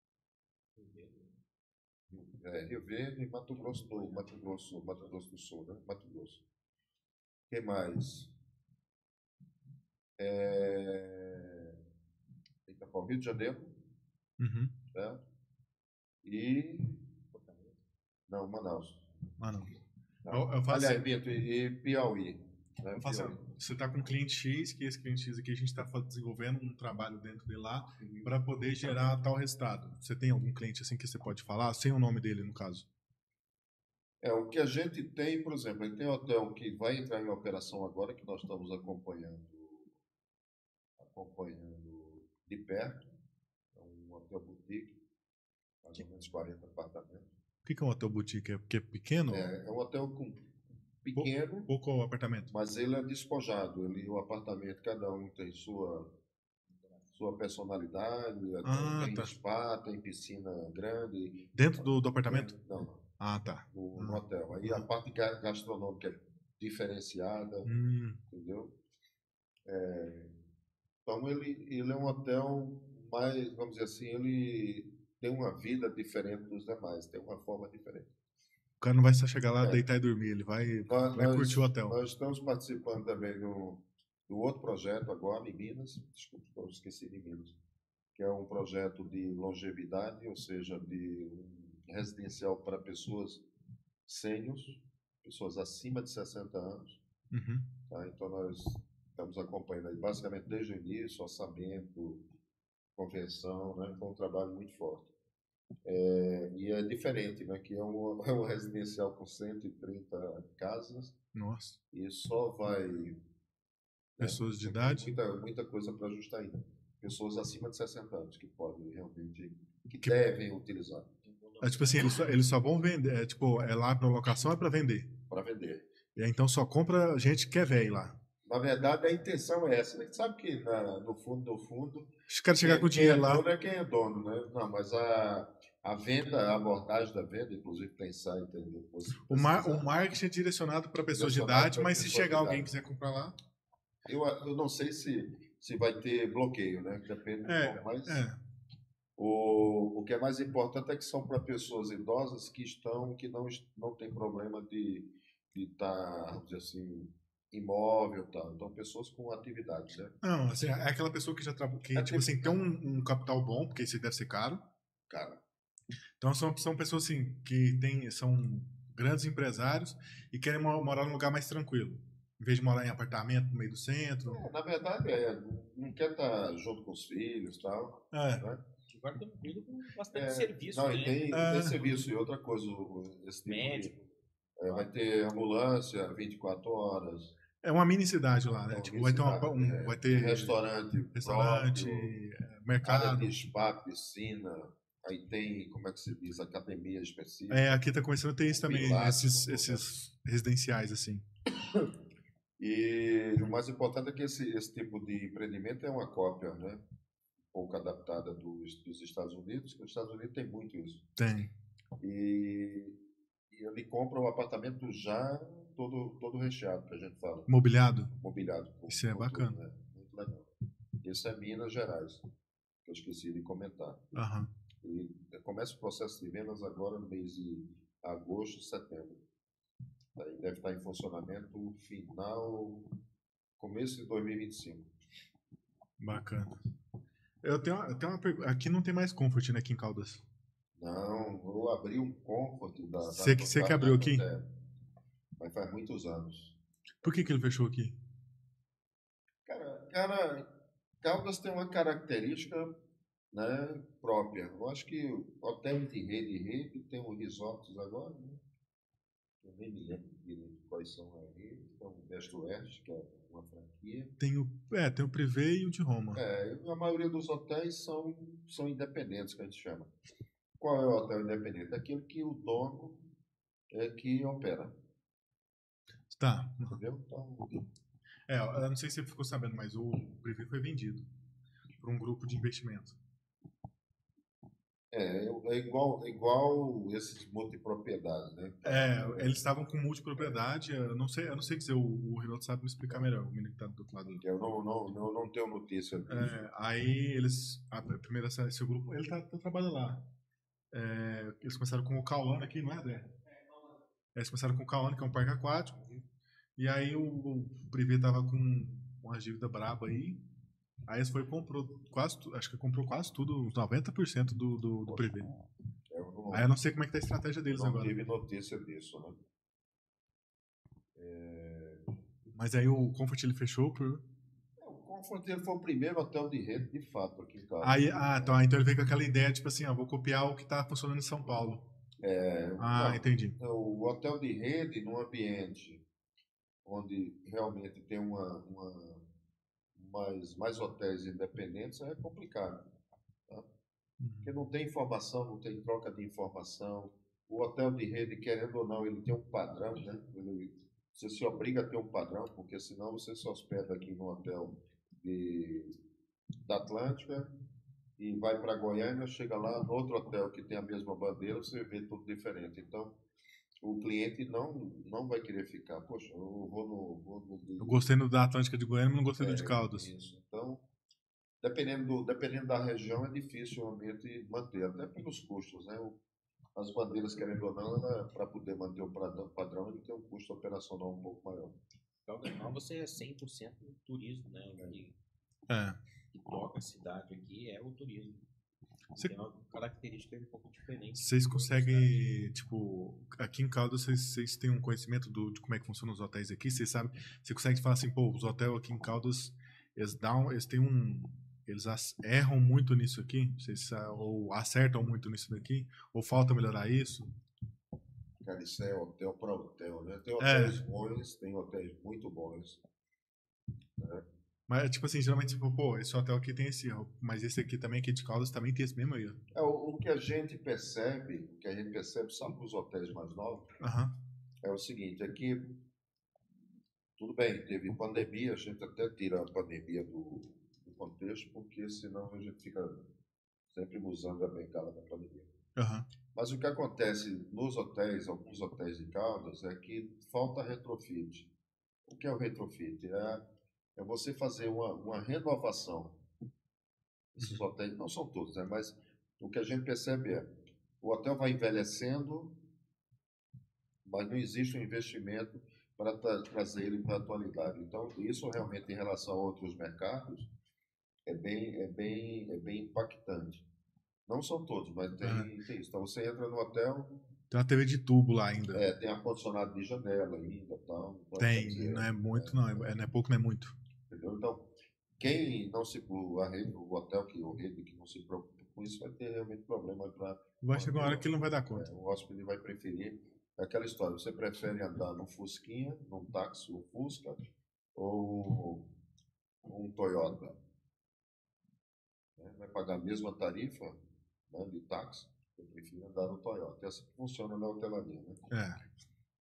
é, Rio Verde e Mato Grosso do Mato Grosso, Mato Grosso do Sul, né? Mato Grosso. O que mais? É... Eita, pô, Rio de Janeiro,
Uhum.
certo? E não, Manaus.
Ah, não.
Tá.
Eu, eu faço
Aliás,
assim,
Bento, e, e Piauí. Né?
eu faço
Piauí.
assim, você está com um cliente X, que esse cliente X aqui a gente está desenvolvendo um trabalho dentro dele lá para poder gerar tal resultado. Você tem algum cliente assim que você pode falar, sem o nome dele, no caso?
É, o que a gente tem, por exemplo, a gente tem um hotel que vai entrar em operação agora, que nós estamos acompanhando, acompanhando de perto. É um hotel boutique, mais ou menos quarenta apartamentos.
O que que é um hotel boutique? É porque é pequeno?
É, é um hotel com
Pou-
pequeno,
Pouco apartamento?
mas ele é despojado. Ele, o apartamento, cada um tem sua, sua personalidade,
Ah,
tem
tá.
spa, tem piscina grande.
Dentro do, do apartamento?
Tem- não, não,
Ah, tá.
no, no
Ah.
hotel. Aí a parte ga- gastronômica é diferenciada,
Hum,
entendeu? Então ele, ele é um hotel mais, vamos dizer assim, ele tem uma vida diferente dos demais, tem uma forma diferente.
o cara não vai só chegar lá,
É.
deitar e dormir, ele vai,
Nós,
vai
nós,
curtir o hotel.
nós estamos participando também do, do outro projeto agora em Minas, desculpa, eu esqueci de Minas, que é um projeto de longevidade, ou seja, de um residencial para pessoas sêniors, pessoas acima de sessenta anos.
Uhum.
Tá? Então nós estamos acompanhando aí, basicamente desde o início, orçamento, convenção, né? Foi um trabalho muito forte. É, e é diferente, né? Que é um, é um residencial com cento e trinta casas
Nossa.
e só vai... né?
Pessoas de
Tem
idade?
muita, muita coisa para ajustar ainda. Pessoas acima de sessenta anos que podem realmente, que,
Que-
devem utilizar
É tipo assim, eles só, eles só vão vender. É, tipo, é lá pra locação, é pra vender.
para vender.
E aí, então só compra gente que é velho lá.
Na verdade, a intenção é essa. A gente sabe que na, no fundo, no fundo,
Os caras chegar
quem,
com o
quem é
dinheiro lá.
dono é quem é dono, né? Não, mas a, a venda, a abordagem da venda, inclusive tem site aí depois.
O, mar, o marketing é direcionado para pessoas de
Direcionado
idade,
pra
mas se
pessoas
chegar
de
alguém e
idade.
quiser comprar lá.
Eu, eu não sei se, se vai ter bloqueio, né? Depende do
É,
como, mas
é.
o, o que é mais importante é que são para pessoas idosas que estão, que não, est- não tem problema de estar, vamos dizer assim, imóvel e tal. Então, pessoas com atividade, né?
Não, assim, é aquela pessoa que já trabalha. Que,
É
tipo
tipo-
assim, tem um, um capital bom, porque isso deve ser caro.
Cara,
Então são, são pessoas assim, que tem, são grandes empresários e querem mo- morar num lugar mais tranquilo. Em vez de morar em apartamento no meio do centro.
é, na verdade, é, não não quer estar junto com os filhos e tal,
É.
né?
Agora tranquilo com bastante
É,
serviço,
não,
né?
e tem,
É.
tem serviço. E outra coisa, o- esse tipo de,
Médico.
é, vai ter ambulância vinte e quatro horas,
É uma mini cidade lá,
é
né?
uma
Tipo, vai ter, uma,
cidade,
um,
é,
vai ter
restaurante
restaurante,
próprio,
é,
área
mercado.
de spa, piscina, aí tem, como é que se diz, academia específica,
É, aqui tá começando a ter isso também,
Pilates,
esses,
como
esses residenciais, assim.
e o mais importante é que esse, esse tipo de empreendimento é uma cópia, né, um pouco adaptada dos, dos Estados Unidos, que os Estados Unidos tem muito isso.
Tem.
E, e ele compra o apartamento já todo, todo recheado, que a gente fala,
Mobiliado?
mobiliado. com-
Isso é
com
bacana.
tudo, né? Muito legal. Isso é Minas Gerais, que eu esqueci de comentar.
Aham.
E começa o processo de vendas agora no mês de agosto, setembro. Aí deve estar em funcionamento final, começo de dois mil e vinte e cinco.
Bacana. Eu tenho, eu tenho uma pergunta. Aqui não tem mais Comfort, né, aqui em Caldas.
Não, eu abri um Comfort da... da-
Você que- você
da-
que abriu
da-
aqui?
é, mas faz muitos anos.
Por que, que ele fechou aqui?
Cara, cara, Caldas tem uma característica, né, própria. Eu acho que hotel de rede e rede tem um resorts agora, né? Eu nem me lembro direito quais são a rede. Então, o Best West, que é uma franquia.
Tem o, é, tem o Privé e o de Roma.
É, a maioria dos hotéis são, são independentes, que a gente chama. Qual é o hotel independente? Aquele que o dono é que opera,
Tá.
entendeu? Então,
É, eu não sei se você ficou sabendo, mas o Privé foi vendido por um grupo de investimento.
é, é igual, é igual esses multipropriedades, né?
É, eles estavam com multipropriedade. Eu não sei, eu não sei dizer, o, o Rinaldo sabe me explicar melhor, o menino que tá do outro lado.
Eu não, não, não, não tenho notícia disso.
É, aí eles, a primeira, esse grupo, ele tá, tá trabalhando lá. É, eles começaram com o Cauã aqui, não é, André? É, eles começaram com o Cauã, que é um parque aquático. E aí o, o Privé tava com uma dívida braba aí. Aí eles foi e comprou quase, tu- acho que comprou quase tudo, uns noventa por cento do, do, do Privé.
Eu não,
Aí eu não sei como é que tá a estratégia deles
não
agora.
tive notícia disso, né?
Mas aí o Comfort ele fechou por.
O Comfort ele foi o primeiro hotel de rede, de fato, aqui em Caldas.
Aí, ah, então, então ele veio com aquela ideia, tipo assim, ó, vou copiar o que tá funcionando em São Paulo.
É,
Ah,
não,
entendi.
o hotel de rede num ambiente onde realmente tem uma, uma mais, mais hotéis independentes é complicado, tá? Porque não tem informação, não tem troca de informação. O hotel de rede, querendo ou não, ele tem um padrão, né? Ele, você se obriga a ter um padrão, porque senão você se hospeda aqui no hotel de, da Atlântica e vai para Goiânia, chega lá no outro hotel que tem a mesma bandeira, você vê tudo diferente. Então, o cliente não, não vai querer ficar. Poxa, eu vou no... Vou no
Eu gostei no da Atlântica de Goiânia, mas não gostei
é,
do de Caldas.
Isso. Então, dependendo, do, dependendo da região, é difícil realmente manter, até pelos custos, né? O, as bandeiras, querendo ou não, para poder manter o padrão, padrão, ele tem um custo operacional um pouco maior.
Caldas Novas você é cem por cento turismo, né? O que,
É.
que toca a cidade aqui é o turismo.
Você-
Tem uma característica um pouco diferente.
Vocês conseguem, tipo, aqui em Caldas, vocês, vocês têm um conhecimento do, de como é que funcionam os hotéis aqui? Vocês sabem, você consegue falar assim, pô, os hotéis aqui em Caldas, eles dão, eles têm um, eles as- erram muito nisso aqui? Vocês, sa- ou acertam muito nisso daqui? Ou falta melhorar isso?
Cara, isso é hotel para hotel, né? Tem
É.
hotéis bons, tem hotéis muito bons.
Mas, tipo assim, geralmente, tipo, pô, esse hotel aqui tem esse erro, mas esse aqui também, aqui de Caldas, também tem esse mesmo erro.
É, o, o que a gente percebe, o que a gente percebe só nos hotéis mais novos,
Aham.
é o seguinte, é que, tudo bem, teve pandemia, a gente até tira a pandemia do, do contexto, porque senão a gente fica sempre usando a bengala da pandemia.
Aham.
Mas o que acontece nos hotéis, alguns hotéis de Caldas, é que falta retrofit. O que é o retrofit? É, é você fazer uma, uma renovação. Esses hotéis, não são todos, né? Mas o que a gente percebe é, o hotel vai envelhecendo, mas não existe um investimento para tra trazer ele para a atualidade. Então, isso realmente, em relação a outros mercados, é bem, é bem, é bem impactante. Não são todos, mas tem,
Aham.
tem isso. Então, você entra no hotel,
Tem uma T V de tubo lá ainda.
é, tem ar-condicionado de janela ainda, tal. Então, quer
Tem,
dizer,
não é muito, não, é, não é pouco, não é muito.
entendeu? Então, quem não se o, a rede, o hotel que o rede que não se preocupa com isso vai ter realmente problema para
Vai chegar uma hora que ele não vai dar conta.
é, o hóspede vai preferir é aquela história. Você prefere andar num Fusquinha, num táxi, um Fusca ou um Toyota? Né? Vai pagar a mesma tarifa, né, de táxi. Eu prefiro andar no Toyota. É assim que funciona na hotelaria, né?
É.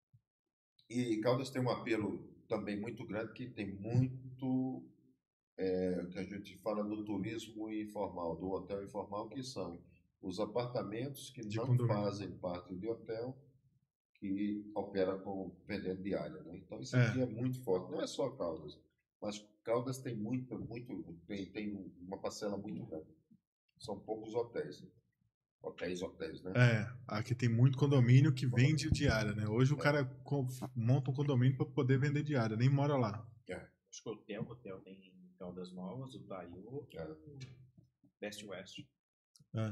E Caldas tem um apelo também muito grande, que tem muito, é, que a gente fala do turismo informal, do hotel informal, que são os apartamentos que
De
não
condomínio.
fazem parte de hotel, que operam com vendendo diária, né? Então isso
É.
aqui é muito forte. Não é só Caldas, mas Caldas tem muito, muito, tem, tem uma parcela muito grande. São poucos hotéis. Hotéis, hotéis, né?
É, aqui tem muito condomínio que vende diária, né? Hoje o cara co- monta um condomínio para poder vender diária, nem mora lá.
Acho que o hotel, o hotel tem em Caldas Novas, o Taiô e
É.
o Best West.
É.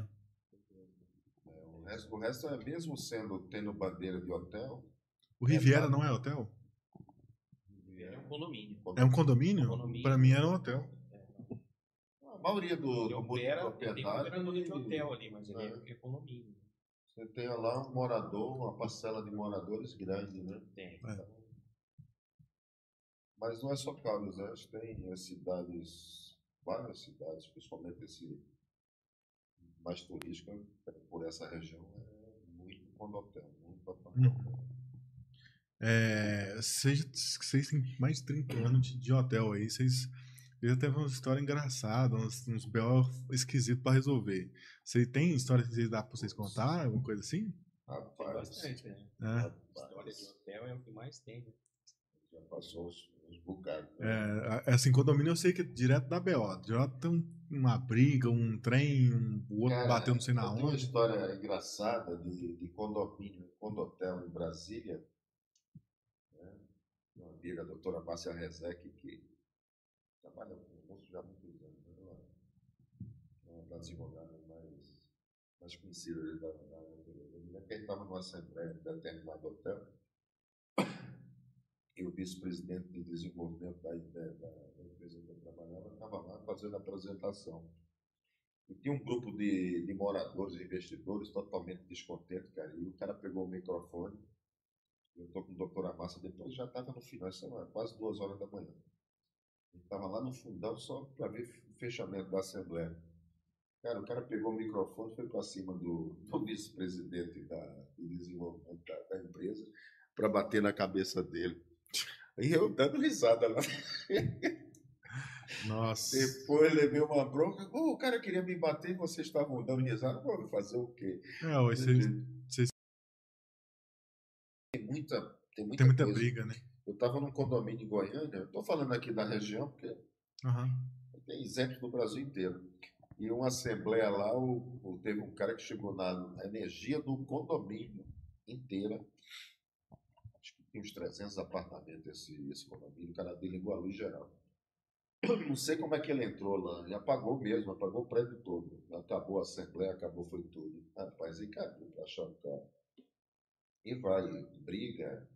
É, o resto, o resto é mesmo sendo tendo bandeira de hotel.
O Riviera
claro.
não é hotel?
É um condomínio.
É um condomínio?
Condomínio.
Para mim era um hotel.
A maioria do,
Ele
do
opera, ele tem
multiproprietário,
operador de hotel ali, mas ele
É.
é, é condomínio.
você tem lá um morador, uma parcela de moradores grande, né?
Tem.
É.
Mas não é só Caldas, né? Acho que tem as cidades, várias cidades, principalmente esse mais turística, por essa região, é muito condotel, muito apartamento.
É, vocês, vocês têm mais de trinta anos de, de hotel aí, vocês vocês já teve uma história engraçada, uns, uns B O esquisitos para resolver. Você tem história que vocês dá para vocês contar, alguma coisa assim?
Tem
Rapaz,
bastante, né?
É.
História de hotel é o que mais tem, né?
já passou uns, uns bocados. Né?
É, assim, condomínio eu sei que é direto da B O. Direto tem um- uma briga, um trem, um, o outro
Cara,
bateu não sei na
eu tenho uma
onde.
história engraçada de, de condomínio, condotel em Brasília. Né? Uma amiga, a doutora Márcia Rezec, que trabalha conosco já há muitos anos. Né? Ela é uma das advogadas mais, mais conhecidas da da- Eu me lembro que a gente estava numa assembleia de determinado hotel e o vice-presidente de desenvolvimento da, da, da empresa que eu trabalhava estava lá fazendo a apresentação. E tinha um grupo de, de moradores e investidores totalmente descontentes, cara. E o cara pegou o microfone. Eu estou com a doutora Massa, depois já estava no final, isso era quase duas horas da manhã. Ele estava lá no fundão só para ver o fechamento da Assembleia. Cara, o cara pegou o microfone e foi para cima do, do vice-presidente da, de desenvolvimento da, da empresa para bater na cabeça dele. E eu dando risada lá.
Nossa.
Depois levei uma bronca. Oh, o cara queria me bater e vocês estavam dando risada. Vou fazer o quê?
É, hoje vocês, vocês
Tem muita, tem muita,
tem muita
coisa.
briga, né?
Eu estava num condomínio em Goiânia. Eu estou falando aqui da região, porque
Uhum.
tem exemplos do Brasil inteiro. E uma assembleia lá, o, o, teve um cara que chegou na, na energia do condomínio inteira. Acho que tem uns trezentos apartamentos esse, esse condomínio. O cara desligou a luz geral. Eu não sei como é que ele entrou lá. E apagou mesmo, apagou o prédio todo. Acabou a assembleia, acabou, foi tudo. Rapaz, e caiu pra achar o cara. E vai, briga.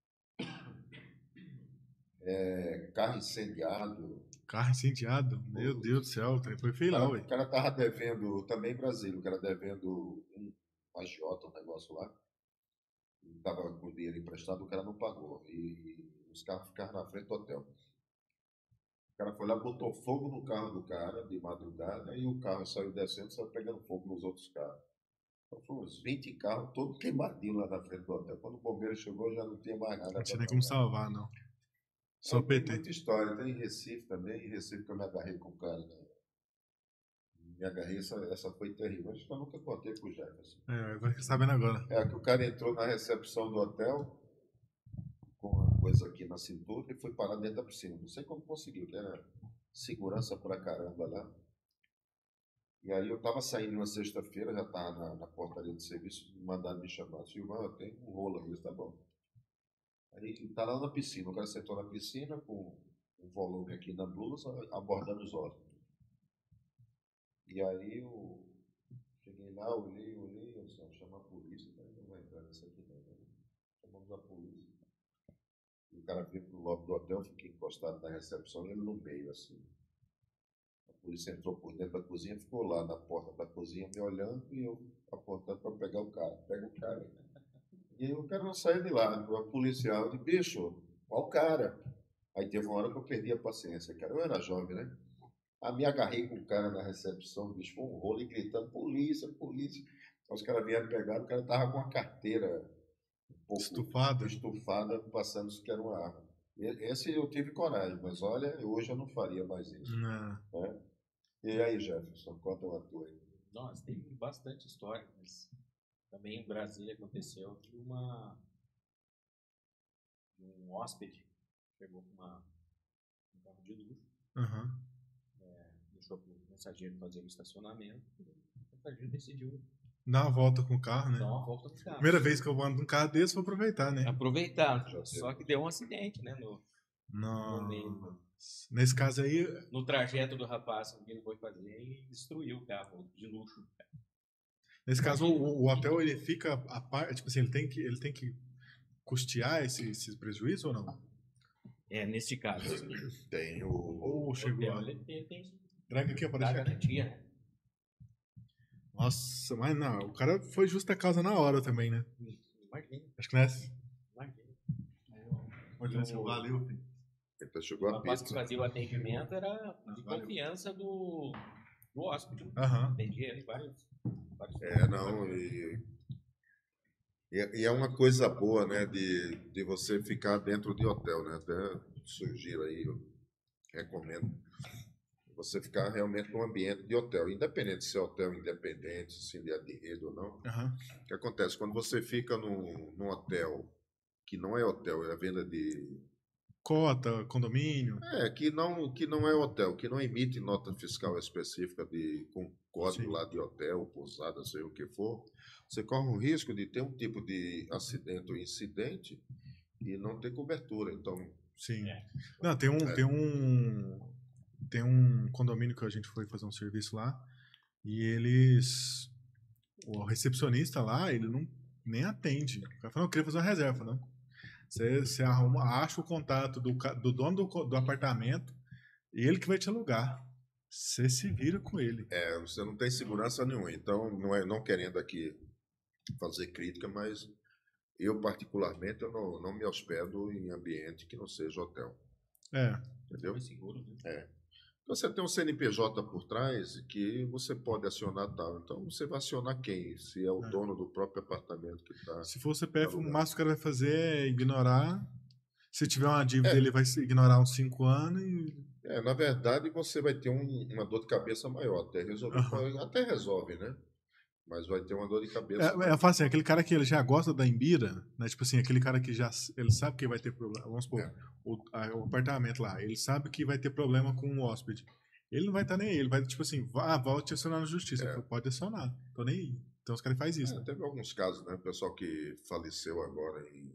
É, carro incendiado.
Carro incendiado? Meu
Pô.
Deus do céu, foi feio lá, ué.
O cara tava devendo, também em Brasília, o cara devendo um agiota, um negócio lá. Tava com dinheiro emprestado, o cara não pagou. E os carros ficaram na frente do hotel. O cara foi lá, botou fogo no carro do cara de madrugada e o carro saiu descendo, saiu pegando fogo nos outros carros. Então foram uns vinte carros, todos queimadinhos lá na frente do hotel. Quando o bombeiro chegou, já não tinha mais nada.
Não tinha nem como salvar, não. Só
é,
P T.
Tem muita história. Tem em Recife também. Em Recife que eu me agarrei com o cara, né? Me agarrei, essa, essa foi terrível. Acho que eu nunca contei pro Jefferson.
É, vai sabendo agora.
É, que o cara entrou na recepção do hotel com uma coisa aqui na cintura e foi parar dentro da piscina. Não sei como conseguiu, que era segurança pra caramba lá. E aí eu tava saindo uma sexta-feira, já tava na, na portaria de serviço, mandaram me chamar. Silvão, eu tenho um rolo ali, tá bom. Aí ele tá lá na piscina, o cara sentou na piscina com um volume aqui na blusa, abordando os olhos. E aí eu cheguei lá, olhei, olhei, eu só chama a polícia, não vai entrar nisso aqui não. Chamamos a polícia. E o cara veio pro lobby do hotel, fiquei encostado na recepção e ele no meio, assim. A polícia entrou por dentro da cozinha, ficou lá na porta da cozinha me olhando e eu apontando para pegar o cara. Pega o cara. E aí o cara não saiu de lá. O policial disse, bicho, olha o cara. Aí teve uma hora que eu perdi a paciência, cara. Eu era jovem, né? Aí me agarrei com o cara na recepção, bicho, com um rolo e gritando, polícia, polícia. Então, os caras vieram pegar, o cara tava com a carteira um pouco
estufada,
estufada passando isso que era uma arma. Esse eu tive coragem, mas olha, hoje eu não faria mais isso. Né? E aí, Jefferson, conta uma tua aí.
Nossa, tem bastante história, mas também em Brasília aconteceu que uma um hóspede chegou com uma, um carro de luxo,
uhum.
é, deixou para o mensageiro fazer o estacionamento, e o mensageiro decidiu
dar uma volta com o carro, né?
Dar uma volta com o carro.
Primeira vez que eu ando num carro desse, vou aproveitar, né?
Aproveitar. Só que deu um acidente, né? No,
Não.
no meio.
Nesse caso aí.
No trajeto do rapaz que ele foi fazer e destruiu o carro de luxo.
Nesse caso, o, o hotel ele fica a parte. Tipo assim, ele tem que, ele tem que custear esse, esse prejuízo ou não?
É, nesse caso.
Tem o.
Ou
o
chegou.
Hotel, ele tem, tem
Traga aqui para deixar.
Garantia, né?
Nossa, mas não, o cara foi justa causa na hora também, né?
Imagina.
Acho que não é assim.
Imagina.
Imagina, valeu, filho.
Então chegou
o
a
rapaz
pista.
que fazia o atendimento era de
valeu.
confiança do, do hóspede.
Uhum.
Atendia ele vários, vários.
É, não, e, e é uma coisa boa, né, de, de você ficar dentro de hotel, né? Até sugiro aí, eu recomendo. Você ficar realmente num ambiente de hotel, independente se é hotel independente, se é de rede ou não.
Uhum.
O que acontece? Quando você fica num, num hotel que não é hotel, é a venda de...
Cota, condomínio.
É, que não, que não é hotel, que não emite nota fiscal específica de, com código Sim. lá de hotel, pousada, sei o que for. Você corre o risco de ter um tipo de acidente ou incidente e não ter cobertura. Então,
Sim. É. Não, tem um... É. Tem um... Tem um condomínio que a gente foi fazer um serviço lá e eles... O recepcionista lá, ele não nem atende. O cara falou, eu queria fazer uma reserva, não. Você, você arruma, acha o contato do, do dono do, do apartamento e ele que vai te alugar. Você se vira com ele.
É, você não tem segurança nenhuma. Então, não, é, não querendo aqui fazer crítica, mas eu, particularmente, eu não, não me hospedo em ambiente que não seja hotel.
É.
Entendeu?
É seguro, né?
É. Você tem um C N P J por trás que você pode acionar tal. Então, você vai acionar quem? Se é o é. dono do próprio apartamento que está...
Se for o C P F, o máximo que o cara vai fazer é ignorar. Se tiver uma dívida, é. ele vai ignorar uns cinco anos e...
É, na verdade, você vai ter um- uma dor de cabeça maior até resolver.
Aham.
Até resolve, né? Mas vai ter uma dor de cabeça
É,
maior.
eu falo assim, aquele cara que ele já gosta da Embira, né? Tipo assim, aquele cara que já ele sabe que vai ter problema. Vamos supor,
É.
o, a- o apartamento lá, ele sabe que vai ter problema com o hóspede. Ele não vai estar nem aí, ele vai, tipo assim, vá, volte a acionar na justiça.
É.
Eu falo, pode acionar, tô nem aí. Então os caras fazem isso,
É,
né?
teve alguns casos, né? O pessoal que faleceu agora em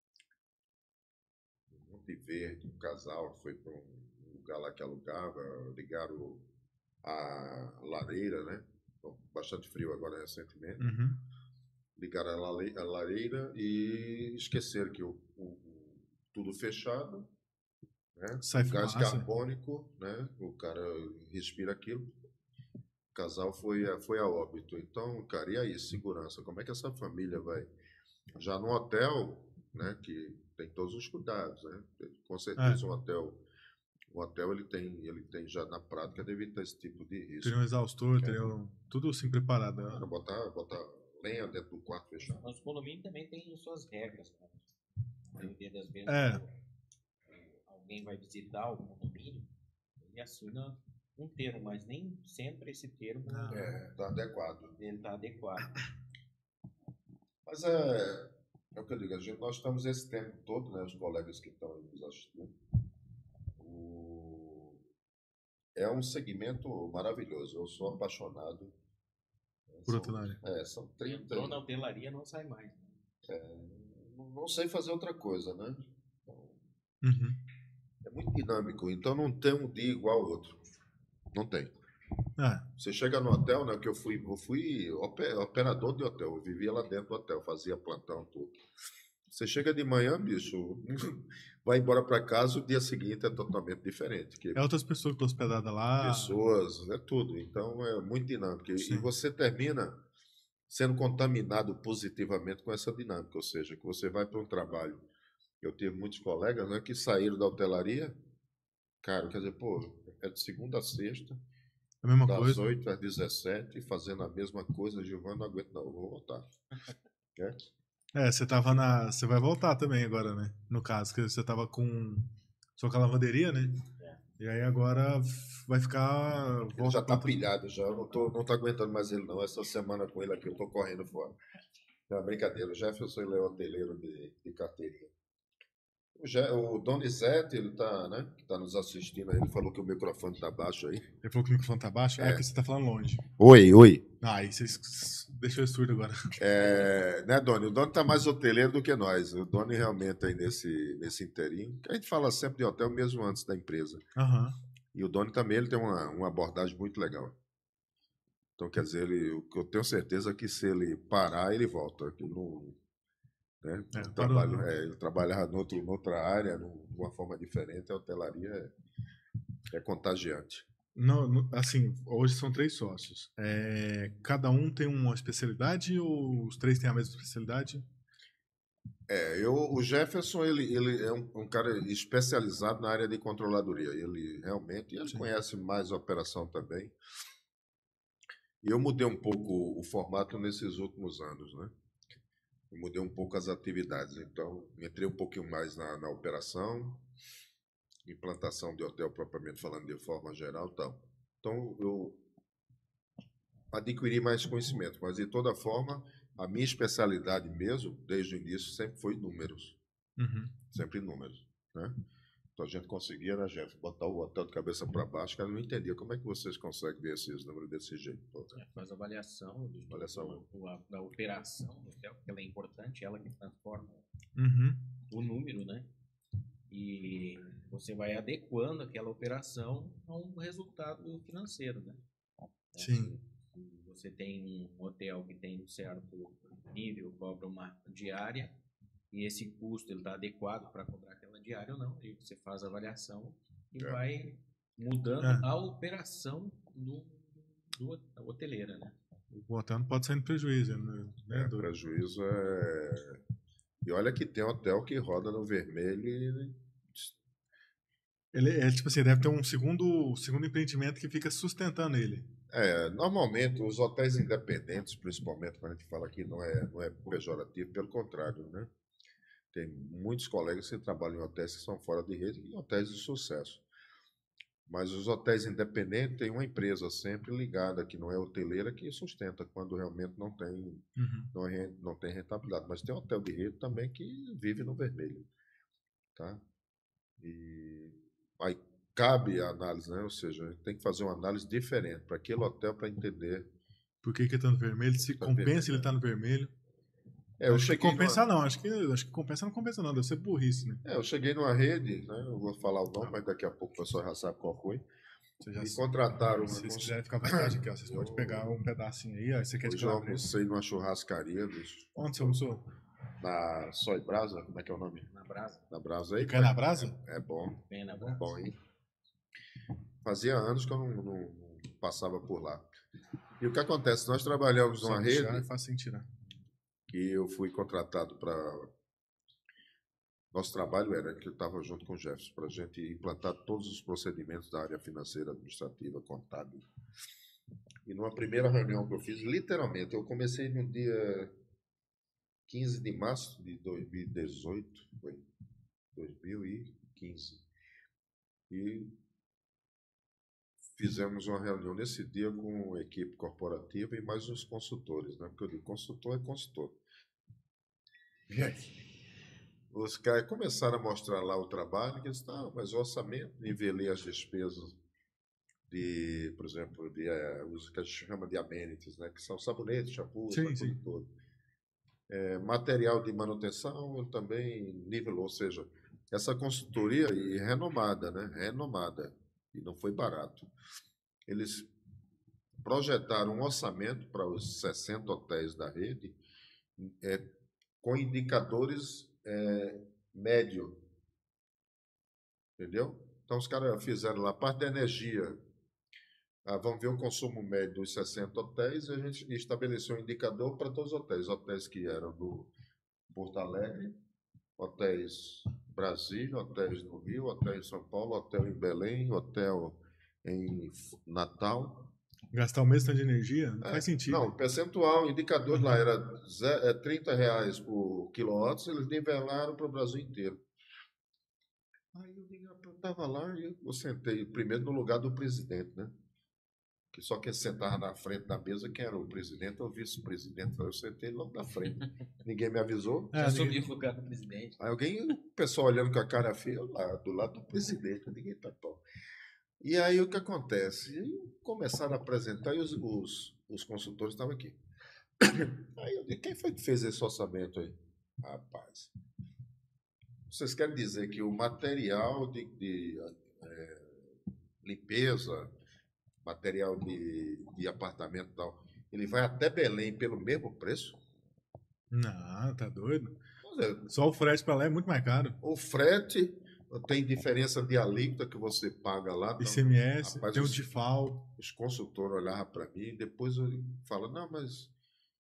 Monte Verde, um casal foi para um lugar lá que alugava, ligaram a lareira, né? Bom, bastante frio agora recentemente.
Uhum.
Ligaram a lale- a lareira e esqueceram que o, o- o- tudo fechado, né?
Sai
Gás
fumaça.
carbônico, né? O cara respira aquilo. O casal foi a, foi a óbito. Então, cara, e aí, segurança? Como é que essa família vai? Já no hotel, né? Que tem todos os cuidados, né? Com certeza
É,
um hotel, o hotel ele tem, ele tem já na prática deve evitar esse tipo de
teria
risco.
um exaustor,
É.
teria um, tudo assim preparado.
Cara, botar, botar lenha dentro do quarto fechado.
Mas o condomínio também tem suas regras, né? A maioria das vezes,
É.
quando alguém vai visitar o condomínio, ele assina um termo, mas nem sempre esse termo
Ah.
É, tá adequado.
ele está adequado.
Mas é, é o que eu digo, a gente, nós estamos esse tempo todo, né, os colegas que estão aí nos assistindo, o- é um segmento maravilhoso, eu sou apaixonado.
Por
São,
hotelaria.
é, são trinta,
Entrou na hotelaria, não sai mais. Né?
não, não sei fazer outra coisa, né? Então,
Uhum.
é muito dinâmico, então não tem um dia igual ao outro, não tem.
É.
Você chega no hotel, né? Que eu fui, eu fui ope- operador de hotel, eu vivia lá dentro do hotel, fazia plantão, tudo. Você chega de manhã, bicho, vai embora para casa, o dia seguinte é totalmente diferente. Que
É outras pessoas que estão hospedadas lá.
pessoas, é tudo. Então é muito dinâmico. E, e
Sim.
você termina sendo contaminado positivamente com essa dinâmica, ou seja, que você vai para um trabalho. Eu tive muitos colegas, né, que saíram da hotelaria, cara, quer dizer, pô, é de segunda a sexta,
A mesma
das
coisa.
oito às dezessete, fazendo a mesma coisa, Giovanni, não aguento não, vou voltar. É?
É, você tava na. Você vai voltar também agora, né? No caso, que você tava com só com a lavanderia, né? E aí agora vai ficar.
Ele
Volta
já
pra
tá
outra.
pilhado, já, eu não tô, não tô aguentando mais ele não, essa semana com ele aqui, eu tô correndo fora. É uma brincadeira, o Jefferson ele é hoteleiro de, de carteirinha. O, Je, o Donizete, ele tá, né, que tá nos assistindo aí, ele falou que o microfone tá baixo aí.
Ele falou que o microfone tá baixo? Ah, é
É.
porque você tá falando longe.
Oi, oi.
Ah, aí você deixou eu surdo agora.
É, né, Doni? O Doni tá mais hoteleiro do que nós. O Doni realmente aí nesse, nesse inteirinho. A gente fala sempre de hotel mesmo antes da empresa.
Aham.
E o Doni também ele tem uma, uma abordagem muito legal. Então, quer dizer, ele, o que eu tenho certeza é que se ele parar, ele volta. Que não, né,
É,
não
parou,
trabalho,
não.
é, ele trabalhava em outra área, num- de uma forma diferente. A hotelaria é, é contagiante.
Não, não- assim, hoje são três sócios. É, cada um tem uma especialidade ou os três têm a mesma especialidade?
É, eu, o Jefferson ele, ele é um, um cara especializado na área de controladoria. Ele realmente ele
Sim.
conhece mais a operação também. E eu mudei um pouco o formato nesses últimos anos, né? Eu mudei um pouco as atividades. Então, entrei um pouquinho mais na, na operação, implantação de hotel propriamente falando de forma geral, tal. Então, eu adquiri mais conhecimento, mas de toda forma, a minha especialidade mesmo, desde o início, sempre foi números.
Uhum.
Sempre números, né? Então a gente conseguia, né, Jeff, botar o hotel de cabeça para baixo, cara, eu não entendia como é que vocês conseguem ver esses números desse jeito. Pô,
É, faz avaliação de
Avaliação.
do- da, da operação do hotel, porque ela é importante, ela que transforma
Uhum.
o número, né? E você vai adequando aquela operação a um resultado financeiro, né?
Sim.
Se você tem um hotel que tem um certo nível, cobra uma diária, e esse custo está adequado para cobrar aquela diária ou não, e você faz a avaliação e
É.
vai mudando
É.
a operação do, do da hoteleira, né?
O hotel não pode sair no prejuízo, né?
É,
Do-
prejuízo é. E olha que tem hotel que roda no vermelho e.
Ele é tipo assim, deve ter um segundo, segundo empreendimento que fica sustentando ele.
É, normalmente os hotéis independentes, principalmente quando a gente fala aqui, não é, não é pejorativo, pelo contrário, né? Tem muitos colegas que trabalham em hotéis que são fora de rede e hotéis de sucesso. Mas os hotéis independentes têm uma empresa sempre ligada, que não é hoteleira, que sustenta quando realmente não tem,
Uhum.
não, é, não tem rentabilidade. Mas tem hotel de rede também que vive no vermelho. Tá? E aí cabe a análise, né? Ou seja, a gente tem que fazer uma análise diferente para aquele hotel para entender.
Por que que tá no vermelho? Se
Tá
compensa
vermelho,
ele
né?
tá no vermelho.
É, eu
Acho que
cheguei
compensa
numa,
não, acho que, acho que compensa não compensa não, deve ser burrice, né?
é, eu cheguei numa rede, né? Eu vou falar o nome, mas daqui a pouco o pessoal já sabe qual foi.
Você já,
Me contrataram
se
uma
vocês
cons-
quiserem ficar à vontade aqui, ó, vocês podem
Eu-
pegar um pedacinho aí, ó, você quer de
Hoje eu
calabresa?
almocei numa churrascaria, bicho,
Onde você almoçou?
na Soy Brasa, como é que é o nome?
Na brasa.
Na Brasa aí.
Picanha na brasa?
É, é bom,
Bem na
é
brasa.
bom, hein? Fazia anos que eu não, não- não passava por lá. E o que acontece? Nós trabalhamos numa
Sanduíche
rede
é fácil sem tirar.
que eu fui contratado para. Nosso trabalho era que eu estava junto com o Jefferson, para a gente implantar todos os procedimentos da área financeira, administrativa, contábil. E numa primeira reunião que eu fiz, literalmente, eu comecei no dia quinze de março de dois mil e dezoito, foi dois mil e quinze. E fizemos uma reunião nesse dia com a equipe corporativa e mais uns consultores, né? Porque eu digo, consultor é consultor. E aí, os caras começaram a mostrar lá o trabalho, que eles estavam, mas o orçamento, nivelei as despesas de, por exemplo, de, é, os que a gente chama de amenities, né? Que são sabonete, shampoo,
Sim,
essa coisa
sim.
toda. É, material de manutenção eu também nivelou, ou seja, essa consultoria e renomada, né? Renomada, e não foi barato. Eles projetaram um orçamento para os sessenta hotéis da rede é, com indicadores é, médio, entendeu? Então os caras fizeram lá a parte da energia. Ah, vamos ver o consumo médio dos sessenta hotéis e a gente estabeleceu um indicador para todos os hotéis. Hotéis que eram do Porto Alegre, hotéis Brasília, hotéis no Rio, hotel em São Paulo, hotel em Belém, hotel em Natal.
Gastar o mesmo tanto de energia? Não
É,
faz sentido.
não, o percentual, o indicador
Uhum.
lá era ze- é, trinta reais por quilowatt, eles nivelaram para o Brasil inteiro. Aí eu digo, eu estava lá e eu sentei primeiro no lugar do presidente, né? Que só quem sentava na frente da mesa, quem era o presidente ou o vice-presidente. Eu sentei logo na frente. Ninguém me avisou.
É,
Já
ninguém-
subiu o lugar do presidente.
Aí alguém, o pessoal olhando com a cara feia, eu lá, do lado do presidente, ninguém tá pau. E aí o que acontece? E começaram a apresentar e os, os, os consultores estavam aqui. Aí eu digo, quem foi que fez esse orçamento aí? Rapaz, vocês querem dizer que o material de, de é, limpeza, material de, de apartamento e tal, ele vai até Belém pelo mesmo preço?
Não, tá doido.
Quer dizer,
Só o frete pra lá é muito mais caro.
o frete tem diferença de alíquota que você paga lá. Então,
I C M S,
rapaz,
tem o
os,
T I F A L.
os consultores olhavam para mim e depois eu falo, não, mas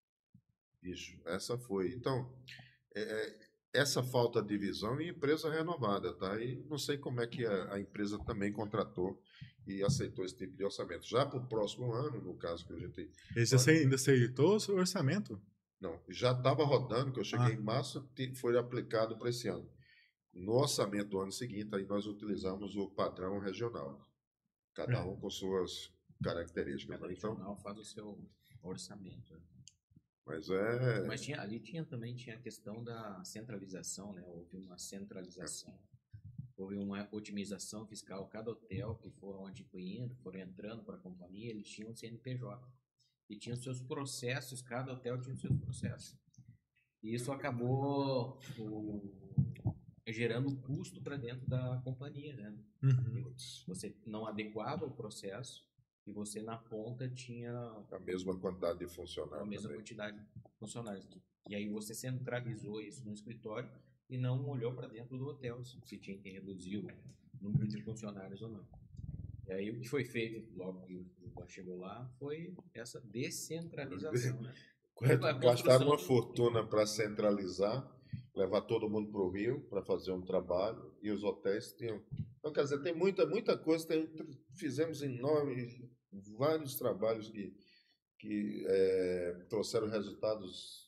bicho, essa foi. Então, é, é, essa falta de visão e empresa renovada, tá? E não sei como é que a, a empresa também contratou e aceitou esse tipo de orçamento. Já para o próximo ano, no caso que a gente.
Ele já acei- ainda aceitou o seu orçamento?
Não, já estava rodando, que eu cheguei
Ah.
em março, te- foi aplicado para esse ano. No orçamento do ano seguinte, aí nós utilizamos o padrão regional, cada
É.
um com suas características.
Cada
Né? Então,
regional faz o seu orçamento. né?
mas é.
Mas tinha, ali tinha também tinha a questão da centralização, né? Houve uma centralização, houve uma otimização fiscal. Cada hotel que foram adquirindo, foram entrando para a companhia, eles tinham o C N P J e tinham seus processos. Cada hotel tinha os seus processos. E isso acabou o, gerando custo para dentro da companhia, né?
Uhum.
Você não adequava o processo e você na ponta tinha
A mesma quantidade de
a
funcionários.
mesma
também.
quantidade de funcionários. E aí você centralizou isso no escritório e não olhou para dentro do hotel se tinha que reduzir o número de funcionários ou não. E aí o que foi feito logo que o Lula chegou lá foi essa descentralização, né?
Quanto
A
gastaram uma
construção do-
fortuna para centralizar, levar todo mundo para o Rio para fazer um trabalho e os hotéis tinham. Então, quer dizer, tem muita, muita coisa. Tem, fizemos enormes, vários trabalhos que, que é, trouxeram resultados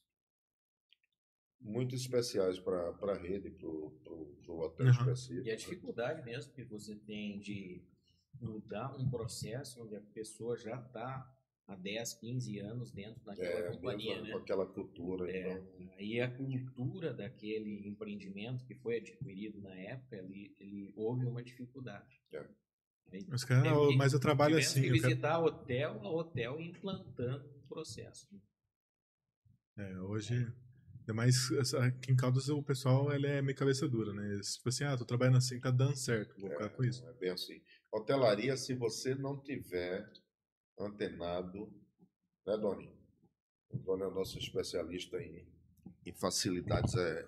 muito especiais para a rede, para o hotel
Uhum.
específico.
E a
né?
dificuldade mesmo que você tem de mudar um processo onde a pessoa já está há dez, quinze anos dentro daquela
É,
companhia,
mesmo
né?
com aquela cultura.
É,
Então,
aí a cultura daquele empreendimento que foi adquirido na época, ele, ele houve uma dificuldade.
É.
Aí
Mas, cara,
teve que-
mas eu trabalho
tivemos
assim.
que
Eu quero...
visitar hotel a hotel implantando o processo.
É, hoje. É mais, essa- aqui em Caldas o pessoal ele é meio cabeça dura, né? Eles, tipo assim, ah, tô trabalhando assim, tá dando certo, vou ficar com isso.
não é bem assim. Hotelaria, se você não tiver antenado, né, Doni? O Doni é o nosso especialista em, em facilidades. É,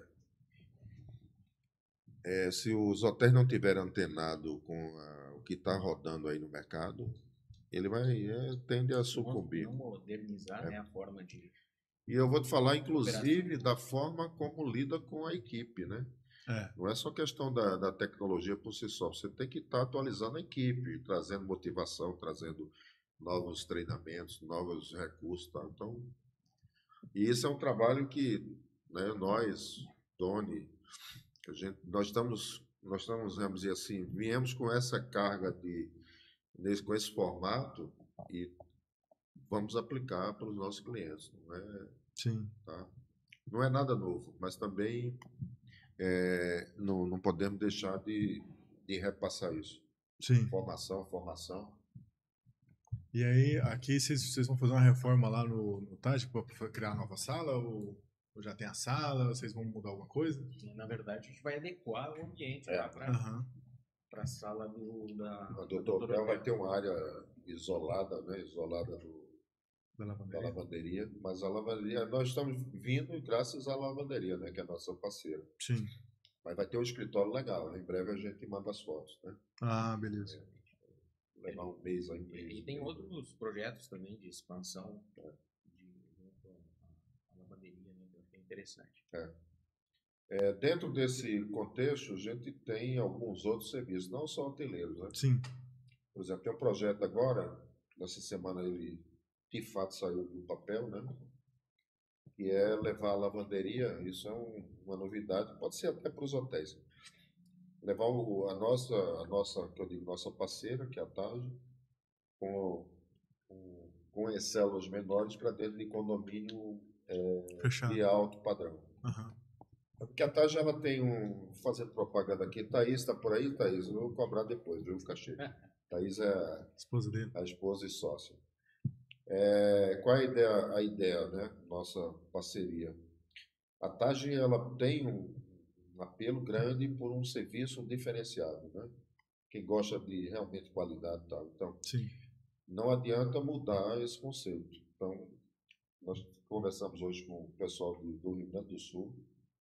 é, se os hotéis não tiverem antenado com a- o que está rodando aí no mercado, ele vai é, tende a sucumbir.
Não modernizar, né, a forma de...
E eu vou te falar, inclusive, da forma como lida com a equipe, né?
É,
Não é só questão da, da tecnologia por si só. Você tem que estar atualizando a equipe, trazendo motivação, trazendo novos treinamentos, novos recursos, tá? Então, e isso é um trabalho que, né, nós, Doni, a gente, nós estamos, nós estamos, vamos dizer assim, viemos com essa carga de, nesse, com esse formato e vamos aplicar para os nossos clientes. Não é,
sim.
tá? Não é nada novo, mas também é, não, não podemos deixar de, de repassar isso.
Sim.
Formação, formação.
E aí, aqui vocês, vocês vão fazer uma reforma lá no, no T A G para criar uma nova sala? Ou, ou já tem a sala? Vocês vão mudar alguma coisa?
Na verdade, a gente vai adequar o ambiente
É.
lá para
Aham.
a sala do, da,
A
da
doutor
doutora
Hotel vai
Bel.
ter uma área isolada, né? Isolada do,
Da
da
lavanderia?
lavanderia, mas a lavanderia, nós estamos vindo graças à lavanderia, né? Que é a nossa parceira.
Sim.
Mas vai ter um escritório legal, né? Em breve a gente manda as fotos, né?
Ah, beleza.
Levar um mês aí.
E, e tem outros projetos também de expansão de, de, a, a lavanderia, né? Que é interessante.
É. É, dentro desse contexto, a gente tem alguns outros serviços, não só hoteleiros, né?
Sim.
Por exemplo, tem um projeto agora, nessa semana ele de fato saiu do papel, né? Que é levar a lavanderia, isso é um, uma novidade, pode ser até para os hotéis. Levar o, a nossa, a nossa, que eu digo, nossa parceira, que é a T A G, com, com, com as células menores para dentro de condomínio é,
Fechado.
de alto padrão.
Aham.
Porque a T A G ela tem um. Fazendo propaganda aqui, Thaís está por aí, Thaís, eu vou cobrar depois, viu, o cachê. Thaís é
Esposa dele.
a esposa e sócia. É, qual é a ideia, a ideia, né? Nossa parceria. A T A G ela tem um, um apelo grande por um serviço diferenciado, né? Quem gosta de realmente qualidade e tal. Então,
Sim.
não adianta mudar esse conceito. Então, nós conversamos hoje com o pessoal do, do Rio Grande do Sul,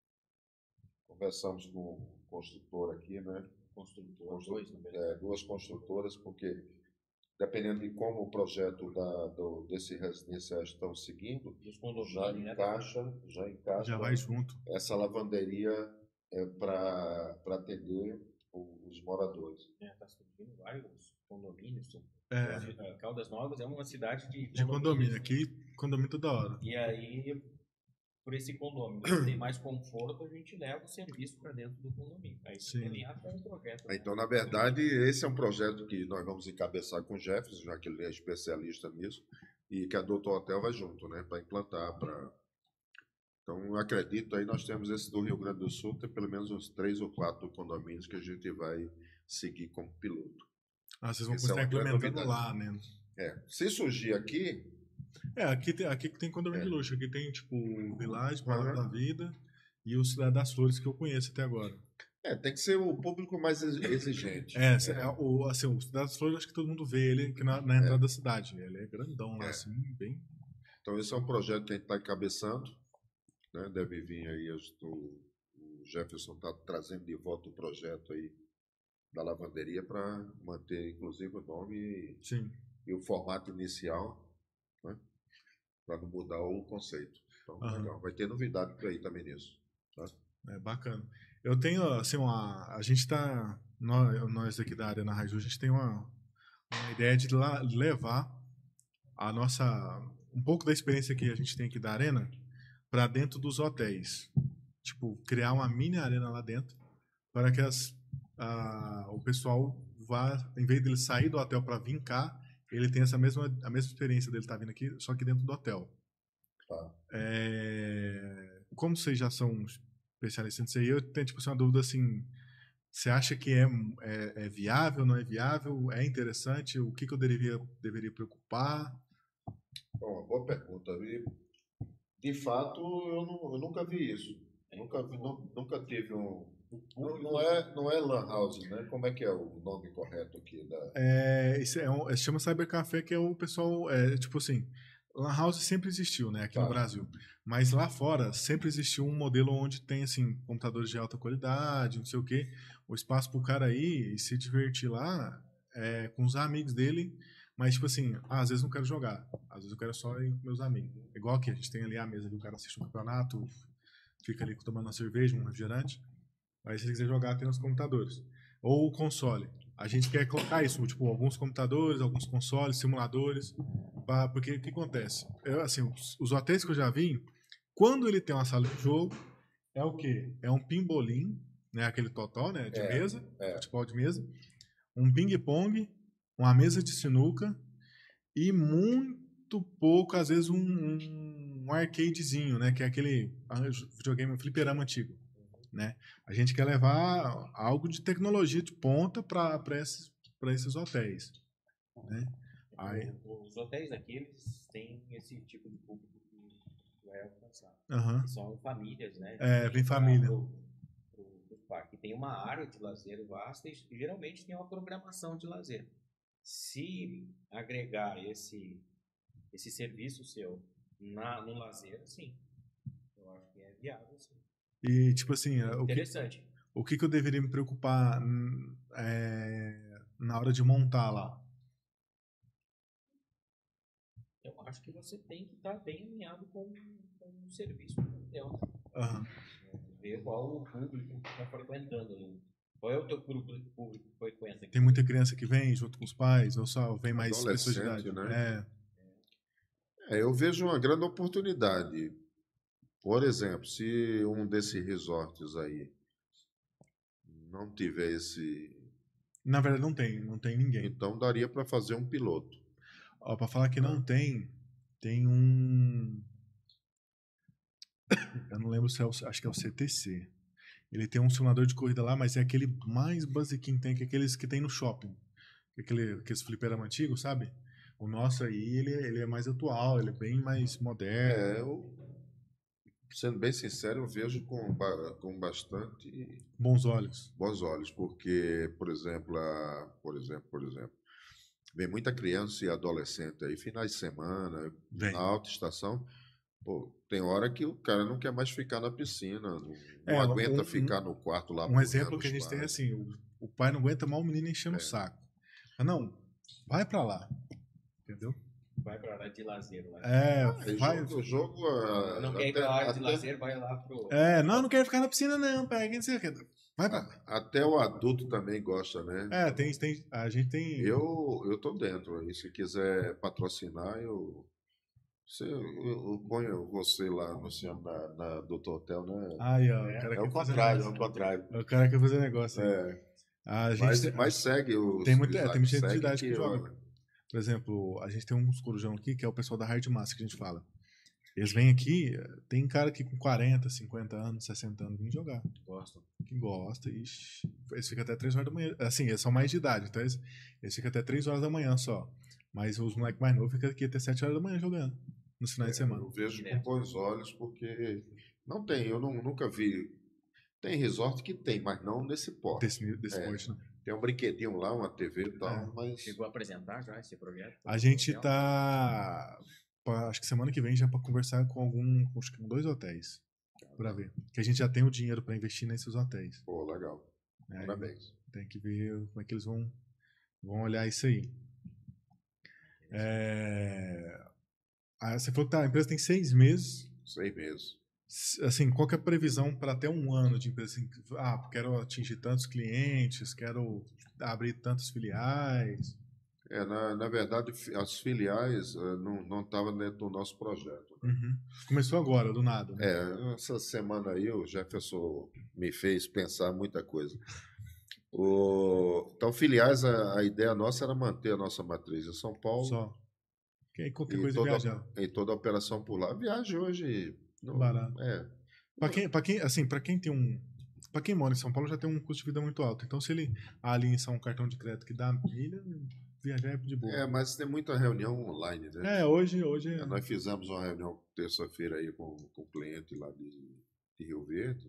conversamos com um construtor aqui, né?
Construtor,
Constru-
dois, na verdade.
é, duas construtoras, porque dependendo de como o projeto da, do, desse residenciais estão seguindo,
E os condomínios,
já
né?
encaixa, já encaixa
Já vai junto.
essa lavanderia é, para atender o- os moradores.
Está surgindo vários condomínios.
É,
Caldas Novas é uma cidade de,
de condomínio.
né?
Aqui, condomínio toda hora.
E aí, por esse condomínio ter mais conforto, a gente leva o serviço para dentro do condomínio. Aí
Sim.
tem alinhado com um projeto. né?
Então, na verdade, esse é um projeto que nós vamos encabeçar com o Jefferson, já que ele é especialista nisso, e que a Doutor Hotel vai junto, né, para implantar. Pra... Então, eu acredito aí, nós temos esse do Rio Grande do Sul, tem pelo menos uns três ou quatro condomínios que a gente vai seguir como piloto.
Ah, vocês vão
Essa é
começar
uma grande
implementando lá,
novidade.
né?
É, se surgir aqui,
É, aqui tem, aqui tem condomínio
É.
de luxo. Aqui tem, tipo, o Village, Palácio
Uhum.
da Vida e o Cidade das Flores que eu conheço até agora.
é, tem que ser o público mais exi- exigente.
É, cê- é, o, assim, o Cidade das Flores, acho que todo mundo vê ele aqui na, na entrada da cidade. Ele é grandão lá,
É.
assim, bem...
Então, esse é um projeto que a gente está encabeçando, né? Deve vir aí, eu estou, o Jefferson está trazendo de volta o projeto aí da lavanderia para manter, inclusive, o nome e,
Sim.
e o formato inicial, né? Para não mudar o conceito. Então,
Aham.
legal. Vai ter novidade por aí também nisso. Tá?
É bacana. Eu tenho, assim, uma... A gente tá... Nós, nós aqui da Arena Raju, a gente tem uma, uma ideia de lá, levar a nossa... Um pouco da experiência que a gente tem aqui da Arena para dentro dos hotéis. Tipo, criar uma mini arena lá dentro para que as, a, o pessoal vá, em vez dele sair do hotel para vir cá, ele tem essa mesma, a mesma experiência dele estar vindo aqui, só que dentro do hotel.
Tá.
É, como vocês já são especialistas nisso aí, eu tenho tipo, assim, uma dúvida assim, você acha que é, é, é viável, não é viável, é interessante, o que, que eu deveria, deveria preocupar?
Bom, uma boa pergunta. E, de fato, eu, não, eu nunca vi isso. Nunca, vi, não, nunca teve um... Não, não, é, não é lan house, né? Como é que é o nome correto aqui? Da...
É, isso é um, se chama Cybercafé, que é o pessoal, é, tipo assim, lan house sempre existiu, né, aqui
Tá.
no Brasil. Mas lá fora sempre existiu um modelo onde tem, assim, computadores de alta qualidade, não sei o quê, o espaço pro cara ir e se divertir lá é, com os amigos dele, mas, tipo assim, ah, às vezes não quero jogar, às vezes eu quero só ir com meus amigos. Igual aqui, a gente tem ali a mesa que o cara assiste um campeonato, fica ali tomando uma cerveja, um refrigerante. Aí se você quiser jogar, tem nos computadores. Ou o console. A gente quer colocar isso, tipo, alguns computadores, alguns consoles, simuladores. Pra, porque o que acontece? Eu, assim, os, os hotéis que eu já vi, quando ele tem uma sala de jogo, é o quê? É um pimbolim, né? Aquele totó, né? De
É,
mesa,
é.
futebol de mesa. Um ping-pong, uma mesa de sinuca e muito pouco, às vezes, um, um, um arcadezinho, né? Que é aquele videogame, um fliperama antigo. Né? A gente quer levar algo de tecnologia de ponta para esses, esses hotéis. Né? Aí,
Os hotéis aqui, eles têm esse tipo de público que vai alcançar.
uh-huh.
Que são famílias, né?
É, vem família.
Pro, pro, pro parque. Tem uma área de lazer vasta e geralmente tem uma programação de lazer. Se agregar esse, esse serviço seu na, no lazer, sim. Eu acho que é viável, sim.
E, tipo assim, o que,
Interessante.
o que, que eu deveria me preocupar é, na hora de montar lá?
Eu acho que você tem que estar bem alinhado com, com o serviço do hotel.
Uhum.
Ver qual o público que está frequentando ali. Qual é o teu público, público que frequenta aqui?
Tem muita criança que vem junto com os pais, ou só vem mais pessoas de idade?
Né?
É.
É, eu vejo uma grande oportunidade. Por exemplo, se um desses resorts aí não tiver esse...
Na verdade não tem, não tem ninguém.
Então daria para fazer um piloto.
Ó, para falar que não tem, tem um... Eu não lembro se é o... Acho que é o C T C. Ele tem um simulador de corrida lá, mas é aquele mais basiquinho que tem, que é aqueles que tem no shopping. Aquele, aqueles fliperama antigos, sabe? O nosso aí, ele, ele é mais atual, ele é bem mais moderno.
É, eu, sendo bem sincero, eu vejo com, com bastante...
Bons olhos.
Bons olhos, porque, por exemplo, a, por exemplo, por exemplo, vem muita criança e adolescente aí, finais de semana,
Vem.
na alta estação, pô, tem hora que o cara não quer mais ficar na piscina, não,
É,
não aguenta
um-
ficar no quarto lá.
Um exemplo
apoiando
que a
os
gente tem é
pais.
assim, o, o pai não aguenta mal o menino enchendo o
É.
saco. Mas não, vai pra lá. Entendeu?
Vai para a área de lazer lá.
É,
Aí
vai...
jogo, o jogo ah,
Não quer ir
até,
para a área de
até-
lazer, vai lá pro...
É, não, não quero ficar na piscina não, pai. Não sei o que. Vai pra lá.
a- até o adulto também gosta, né?
É, tem, tem, a gente tem...
Eu, eu tô dentro aí. Se quiser patrocinar, eu, você, eu, eu ponho você lá anunciando na, na Doutor Hotel, né?
Ai, ó, o
É,
cara
é o
quer fazer
contrário, é
negócio.
o contrário.
O cara quer fazer negócio aí.
É,
A gente
mas,
tem-
mas segue os.
tem muita- é, tem muita gente de
segue
idade que joga.
olha,
Por exemplo, a gente tem uns corujão aqui, que é o pessoal da Hard Massa, que a gente fala. Eles vêm aqui, tem cara aqui com quarenta, cinquenta anos, sessenta anos, vem jogar.
Gostam.
Que gosta, ixi. Eles ficam até três horas da manhã. Assim, eles são mais de idade, então eles, eles ficam até três horas da manhã só. Mas os moleques mais novos ficam aqui até sete horas da manhã jogando, nos finais de semana.
eu vejo com
Direto.
bons olhos, porque não tem, eu não, nunca vi. Tem resort que tem, mas não nesse porte.
Desse, desse
É.
porte, não.
Tem um brinquedinho lá, uma T V e tal,
É.
mas.
Chegou a apresentar já esse projeto?
A gente tá. pra- acho que semana que vem já para conversar com algum. Acho que com dois hotéis. Pra ver. Que a gente já tem o dinheiro para investir nesses hotéis.
Pô, legal.
Né?
Parabéns.
Tem que ver como é que eles vão, vão olhar isso aí. É... Ah, você falou que tá, a empresa tem seis meses.
Seis meses.
S- Assim, qual que é a previsão para até um ano de empresa? Assim, ah, quero atingir tantos clientes, quero abrir tantas filiais.
É, na, na verdade, fi- as filiais eh, não estavam dentro do nosso projeto. Né?
Uhum. Começou agora, do nada. Né?
É, essa semana aí o Jefferson me fez pensar muita coisa. O, então, filiais, a, a ideia nossa era manter a nossa matriz em São Paulo.
Só. Que aí qualquer
E
coisa
toda,
viajar.
e toda a operação por lá. A viagem hoje. Não,
Barato.
é.
Pra quem, pra quem, assim, pra quem tem um. Pra quem mora em São Paulo já tem um custo de vida muito alto. Então, se ele alinhar um cartão de crédito que dá milha, viajar é de boa.
É, mas tem muita reunião online, né?
É, hoje, hoje
É,
é.
nós fizemos uma reunião terça-feira aí com, com um cliente lá de, de Rio Verde.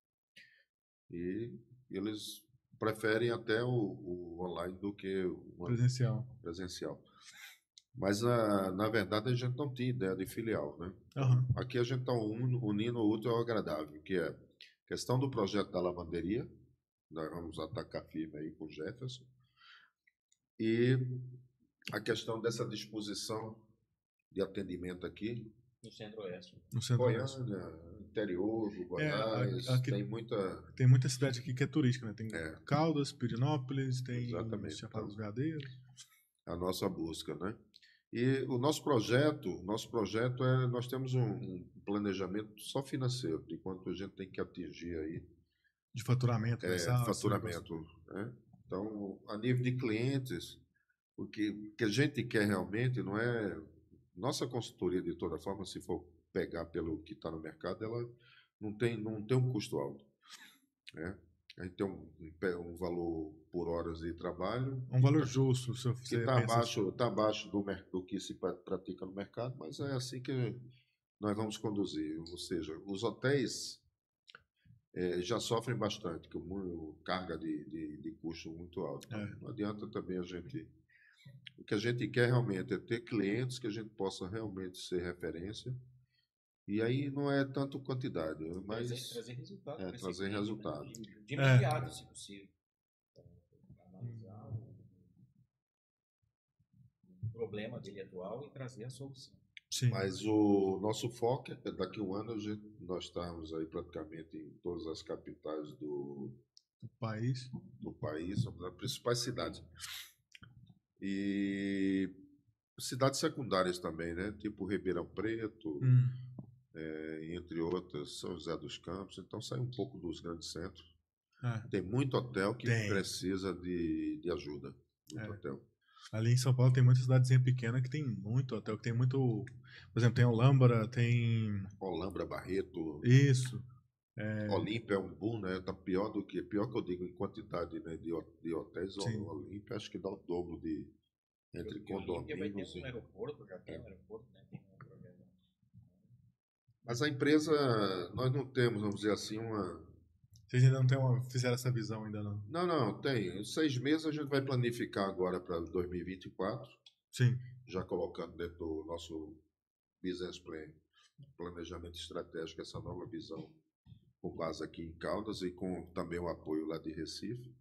E eles preferem até o, o online do que o
presencial.
presencial. Mas, na, na verdade, a gente não tinha ideia de filial, né?
Uhum.
Aqui a gente está unindo o útil ao agradável, que é questão do projeto da lavanderia, nós vamos atacar firme aí com o Jefferson, e a questão dessa disposição de atendimento aqui,
no Centro-Oeste.
No Centro-Oeste.
Goiânia, interior do Goiás,
É, aqui,
tem muita...
Tem muita cidade aqui que é turística, né? Tem
É.
Caldas, Pirinópolis, tem
Exatamente.
Chapada dos
Então,
Veadeiros.
a nossa busca, né? E o nosso projeto, nosso projeto é, nós temos um, um planejamento só financeiro, de quanto a gente tem que atingir aí.
De faturamento,
É,
mensal,
faturamento, né? Então, a nível de clientes, o que, o que a gente quer realmente não é... Nossa consultoria, de toda forma, se for pegar pelo que está no mercado, ela não tem, não tem um custo alto, né? A gente tem um, um valor por horas de trabalho.
Um valor justo, se você
que está abaixo,
assim.
tá abaixo do, do que se pratica no mercado, mas é assim que nós vamos conduzir. Ou seja, os hotéis é, já sofrem bastante, com carga de, de, de custo muito alto.
É.
Não adianta também a gente... O que a gente quer realmente é ter clientes que a gente possa realmente ser referência. E aí não é tanto quantidade, mas...
Trazer, trazer resultado.
É, trazer
cliente,
resultado.
Né? De, de imediato,
é.
se possível. Para analisar o, o problema dele atual e trazer a solução.
Sim.
Mas o nosso foco é daqui a um ano a gente, nós estamos aí praticamente em todas as capitais do,
do país,
do país, somos as principais cidades. E cidades secundárias também, né? Tipo Ribeirão Preto,
hum.
é, entre outras, São José dos Campos. Então sai um pouco dos grandes centros.
É.
Tem muito hotel que
tem.
precisa de, de ajuda. Muito
é.
hotel.
Ali em São Paulo tem muita cidadezinha pequena que tem muito hotel, que tem muito... Por exemplo, tem Olambra, tem...
Olambra, Barreto.
Isso. É...
Olímpia é um boom, né? Tá pior do que... Pior que eu digo em quantidade, né, de, de hotéis. Sim. Olímpia acho que dá o dobro de... Entre
Porque
condomínios.
vai ter um aeroporto, já tem um aeroporto, né? Tem um projeto.
Mas a empresa, nós não temos, vamos dizer assim, uma...
Vocês ainda não tem uma, fizeram essa visão ainda não?
Não, não, tem. Em seis meses a gente vai planificar agora para dois mil e vinte e quatro.
Sim.
Já colocando dentro do nosso business plan, planejamento estratégico, essa nova visão com base aqui em Caldas e com também o apoio lá de Recife.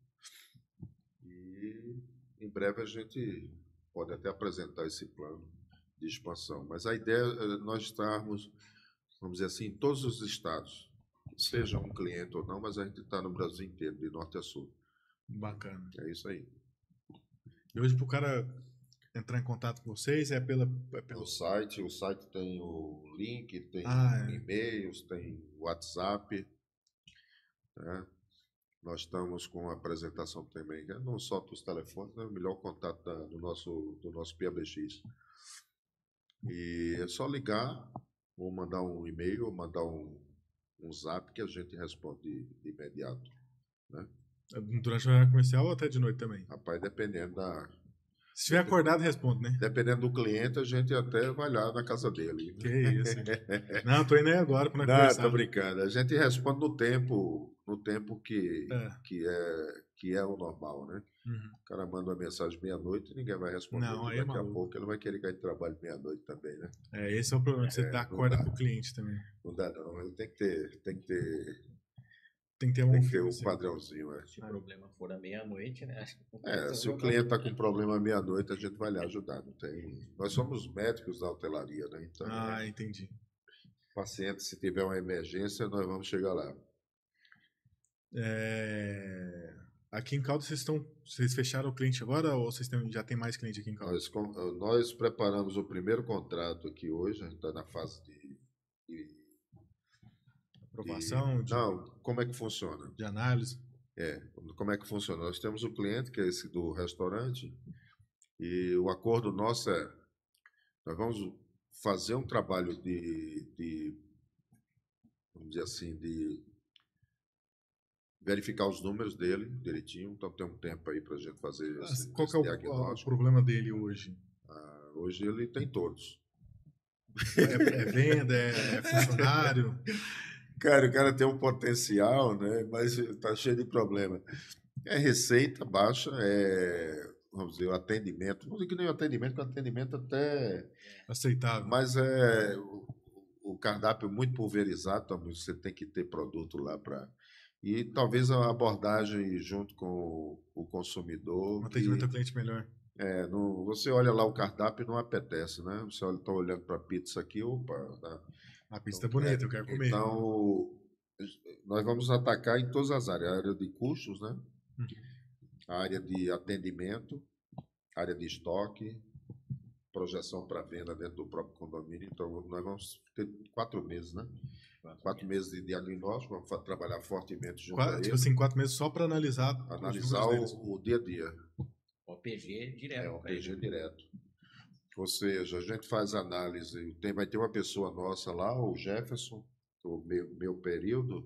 E em breve a gente pode até apresentar esse plano de expansão. Mas a ideia é nós estarmos, vamos dizer assim, em todos os estados, seja um cliente ou não, mas a gente está no Brasil inteiro, de norte a sul.
Bacana.
É isso aí.
E hoje, para o cara entrar em contato com vocês, é pela... É pelo
o site, o site tem o link, tem
ah, é.
e-mails, tem WhatsApp, né? Nós estamos com a apresentação também, não só para os telefones, né? O melhor contato da, do, nosso, do nosso P A B X. E é só ligar, ou mandar um e-mail, ou mandar um, um zap que a gente responde de, de imediato, né?
Durante o horário comercial ou até de noite também?
Rapaz, dependendo da...
Se estiver acordado, responde, né?
Dependendo do cliente, a gente até vai lá na casa dele.
Que isso. Não, tô indo aí agora para nós
Não,
conversar.
tô brincando. A gente responde no tempo, no tempo que
é,
que é, que é o normal, né?
Uhum.
O cara manda uma mensagem meia-noite e ninguém vai responder.
Não, aí
daqui
é
a
maluco.
pouco ele vai querer cair de trabalho meia-noite também, né?
É, esse é o problema, que você
É,
dá
não
corda
dá.
pro cliente também.
Não dá não. Ele tem que ter, tem que ter,
Tem que ter um,
tem que ter um
assim.
padrãozinho. É.
Se o problema for à meia-noite, né?
É, se o cliente está com problema meia-noite, a gente vai lhe ajudar. Não tem... Nós somos médicos da hotelaria, né? Então,
Ah, entendi.
paciente, se tiver uma emergência, nós vamos chegar lá.
É... Aqui em Caldas, vocês estão, vocês fecharam o cliente agora ou vocês têm, já tem mais cliente aqui em Caldas?
Nós, nós preparamos o primeiro contrato aqui hoje, a gente está na fase de, de
aprovação?
de,
De,
não, como é que funciona?
de análise?
É, como é que funciona? Nós temos o cliente, que é esse do restaurante, e o acordo nosso é, nós vamos fazer um trabalho de, de vamos dizer assim, de verificar os números dele direitinho, então tem um tempo aí para a gente fazer esse,
Qual que
esse
é o,
diagnóstico.
o problema dele hoje?
Ah, hoje ele tem todos.
É, é venda, é, é funcionário?
Cara, o cara tem um potencial, né? Mas está cheio de problema. É receita baixa, é, vamos dizer, o atendimento. Não digo que nem o atendimento, porque o atendimento até...
Aceitável.
Mas é o, o cardápio muito pulverizado, então você tem que ter produto lá para... E talvez a abordagem junto com o consumidor...
Um atendimento
que,
ao cliente melhor.
é, no, você olha lá o cardápio e não apetece, né? Você está olhando para a pizza aqui, opa... Tá,
a pizza
então,
é bonita,
é,
eu quero comer.
Então, nós vamos atacar em todas as áreas. A área de custos, né?
Uhum.
A área de atendimento, área de estoque, projeção para venda dentro do próprio condomínio. Então, nós vamos ter quatro meses, né? Quatro, quatro meses de diagnóstico, vamos trabalhar fortemente junto
quatro,
a ele.
Tipo assim, quatro meses só para analisar
Analisar o, o dia a dia.
O P G direto.
É, o P G direto. Ou seja, a gente faz análise, tem, vai ter uma pessoa nossa lá, o Jefferson, o meu, meu período,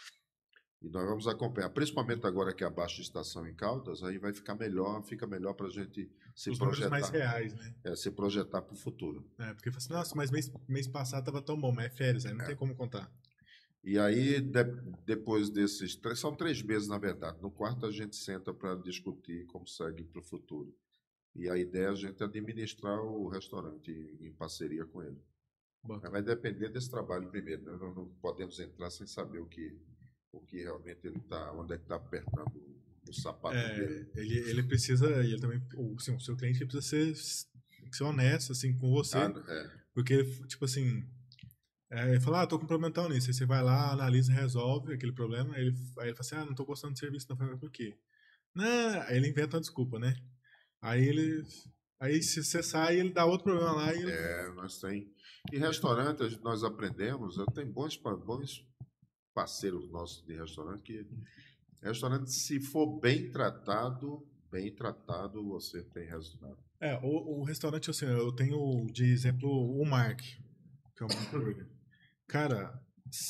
e nós vamos acompanhar, principalmente agora que abaixa a estação em Caldas, aí vai ficar melhor, fica melhor para a gente se
os
projetar.
mais reais, né?
É, se projetar para o futuro.
É, porque assim, nossa, mas mês, mês passado estava tão bom, mas é férias, aí não é. tem como contar.
E aí, de, depois desses, três, são três meses na verdade, no quarto a gente senta para discutir como segue para o futuro. E a ideia é a gente administrar o restaurante em, em parceria com ele. Bom. Vai depender desse trabalho primeiro, né? Nós não podemos entrar sem saber o que, o que realmente ele está, onde é que está apertando o sapato
é,
dele.
Ele, ele precisa, ele também, o, assim, o seu cliente precisa ser, ser honesto assim, com você, ah, é. porque, tipo assim, é, ele fala, ah, tô com um problema tal nisso, aí você vai lá, analisa, resolve aquele problema, aí ele, aí ele fala assim, ah, não tô gostando do serviço, não, por quê? Não, aí ele inventa uma desculpa, né? Aí ele... Aí se você sai, ele dá outro problema lá e...
É, nós tem... E restaurante, nós aprendemos, tem bons, bons parceiros nossos de restaurante, que restaurante, se for bem tratado, bem tratado, você tem resultado.
É, o, o restaurante, assim, eu tenho, de exemplo, o Mark, que é o hambúrguer. Cara,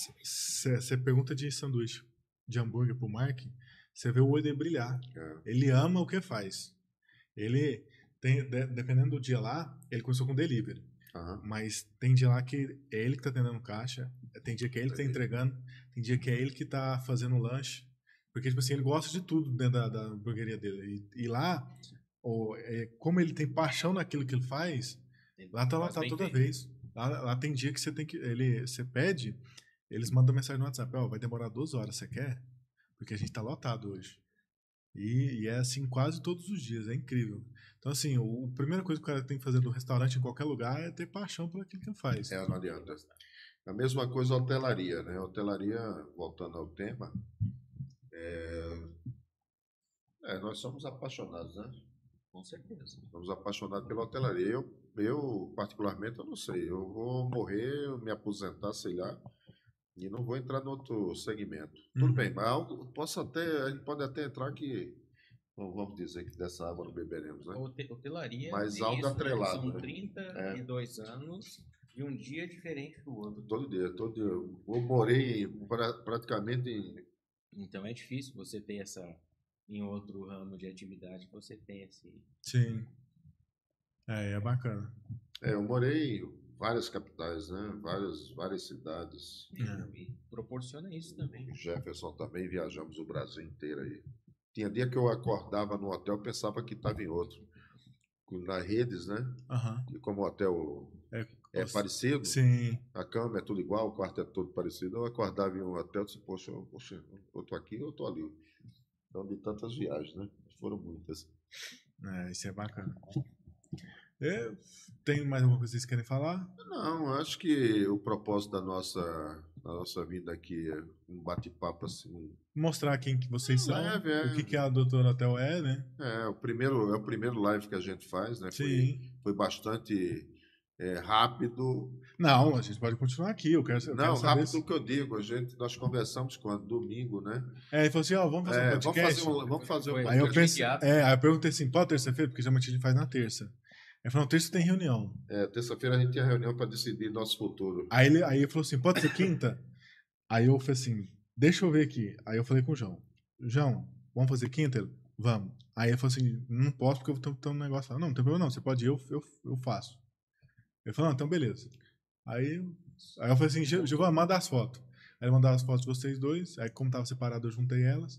você pergunta de sanduíche de hambúrguer pro Mark, você vê o olho dele brilhar. É. Ele ama o que faz. Ele tem, de, dependendo do dia lá, ele começou com delivery. Uhum. Mas tem dia lá que é ele que tá atendendo caixa, tem dia que é ele que tá entregando, tem dia que é ele que tá fazendo lanche. Porque, tipo assim, ele gosta de tudo dentro da, da hamburgueria dele. E, e lá, ou, é, como ele tem paixão naquilo que ele faz, ele lá tá lotado toda feito. vez. Lá, lá tem dia que você tem que. Ele, você pede, eles mandam mensagem no WhatsApp, ó, oh, vai demorar duas horas, você quer? Porque a gente tá lotado hoje. E, e é assim quase todos os dias, é incrível. Então, assim, o, a primeira coisa que o cara tem que fazer no restaurante em qualquer lugar é ter paixão por aquilo que ele faz.
É, não adianta. A mesma coisa a hotelaria, né? A hotelaria, voltando ao tema, é... É, nós somos apaixonados, né?
Com certeza.
Somos apaixonados pela hotelaria. Eu, eu, particularmente, eu não sei. Eu vou morrer, me aposentar, sei lá, e não vou entrar no outro segmento. Uhum. Tudo bem, mas algo, posso até, a gente pode até entrar que, não vamos dizer que dessa água não beberemos, né?
Hotelaria,
mas algo
isso,
atrelado.
São
né?
trinta e dois é. anos e um dia diferente do outro.
Todo dia, todo dia. Eu morei pra, praticamente em...
Então é difícil você ter essa... em outro ramo de atividade que você tem esse...
Sim. É, é bacana.
É, eu morei em várias capitais, né? Várias, várias cidades.
É. E proporciona isso também.
Jefferson também, viajamos o Brasil inteiro aí. Tinha dia que eu acordava no hotel e pensava que estava em outro. Nas redes, né?
Uhum.
E como o hotel é, é
posso...
parecido,
Sim.
A cama é tudo igual, o quarto é todo parecido. Eu acordava em um hotel e disse, poxa, poxa, eu tô aqui ou eu tô ali? Então, de tantas viagens, né? Foram muitas.
É, isso é bacana. É, tem mais alguma coisa que vocês querem falar?
Não, acho que o propósito da nossa, da nossa vida aqui é um bate-papo assim.
Mostrar quem que vocês são,
é, é,
o que, que a Doutora Hotel é, né?
É, o primeiro, é o primeiro live que a gente faz, né?
Sim.
Foi, foi bastante é, rápido.
Não, a gente pode continuar aqui. Eu quero, eu
Não,
quero saber
rápido
se...
o que eu digo. A gente, nós conversamos quando? Domingo, né?
É, ele falou assim, ó, vamos fazer
É,
um
vamos
podcast.
fazer um, vamos fazer um
Foi.
Aí eu
podcast.
pensei, é, aí eu perguntei assim, pode terça-feira? Porque geralmente a gente faz na terça. Aí falou, terça tem reunião.
É, terça-feira a gente tinha reunião para decidir nosso futuro.
Aí ele, aí ele falou assim, pode ser quinta? Aí eu falei assim, deixa eu ver aqui. Aí eu falei com o João, João, vamos fazer quinta? Ele, vamos. Aí ele falou assim, não posso porque eu vou ter um negócio lá. Não, não tem problema não, você pode ir, eu, eu, eu faço. Ele falou, não, então beleza. Aí, aí eu falei assim, Giovanni, manda as fotos. Aí ele mandou as fotos de vocês dois, aí como tava separado eu juntei elas.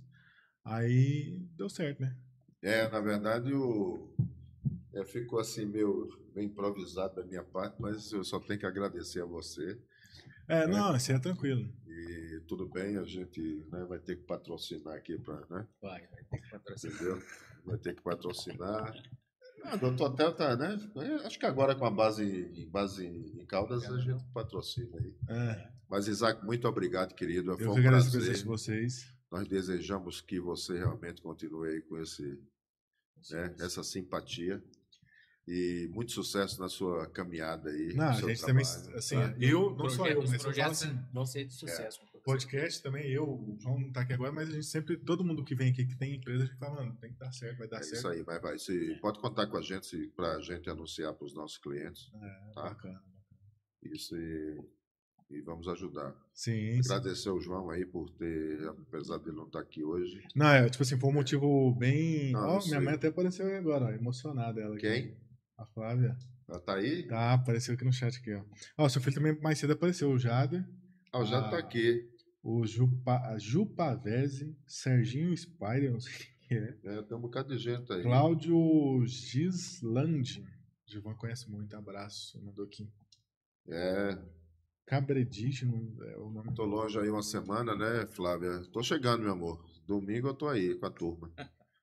Aí deu certo, né?
É, na verdade, o, é, ficou assim meio, meio improvisado da minha parte, mas eu só tenho que agradecer a você.
É, não, isso é tranquilo.
E tudo bem, a gente, né, vai ter que patrocinar aqui para, né?
Vai, vai ter que patrocinar.
Entendeu? Vai ter que patrocinar. Ah, doutor Hotel tá, né? Acho que agora com a base em base em Caldas a gente patrocina aí.
É,
Mas Isaac, muito obrigado, querido. Foi
eu
um
que agradeço a
prazer.
presença de vocês.
Nós desejamos que você realmente continue aí com esse, né, essa simpatia e muito sucesso na sua caminhada aí.
Não,
no
a
seu
gente
trabalho,
também, assim,
tá?
eu, não só eu,
Os
mas eu falo
projetos
assim,
vão ser de sucesso. com toda
podcast também, eu, o João não tá aqui agora, mas a gente sempre, todo mundo que vem aqui que tem empresa, a gente fala, mano, tem que dar certo, vai dar
É
certo.
isso aí, vai, vai. Você pode contar com a gente para a gente anunciar para os nossos clientes.
É,
Tá.
bacana.
Isso e, e vamos ajudar.
Sim, sim.
Agradecer ao João aí por ter, apesar de ele não estar aqui hoje.
Não, é, tipo assim, foi um motivo bem...
Não,
Ó,
eu
minha
sei.
mãe até apareceu aí agora, ó, emocionada ela aqui.
Quem?
A Flávia.
Ela tá aí?
Tá, apareceu aqui no chat aqui, ó. Ó, seu filho também mais cedo apareceu, o Jader,
Ah, o Jato
Ah.
tá aqui.
o Jupa, a Ju Pavese, Serginho Spider, não sei quem é,
É, tem um bocado de gente aí.
Cláudio Gislandi. Giovanni conhece muito, abraço, mandou aqui.
É,
Cabredite, não- é o nome.
tô longe aí uma semana, né, Flávia? Tô chegando, meu amor. Domingo eu tô aí com a turma.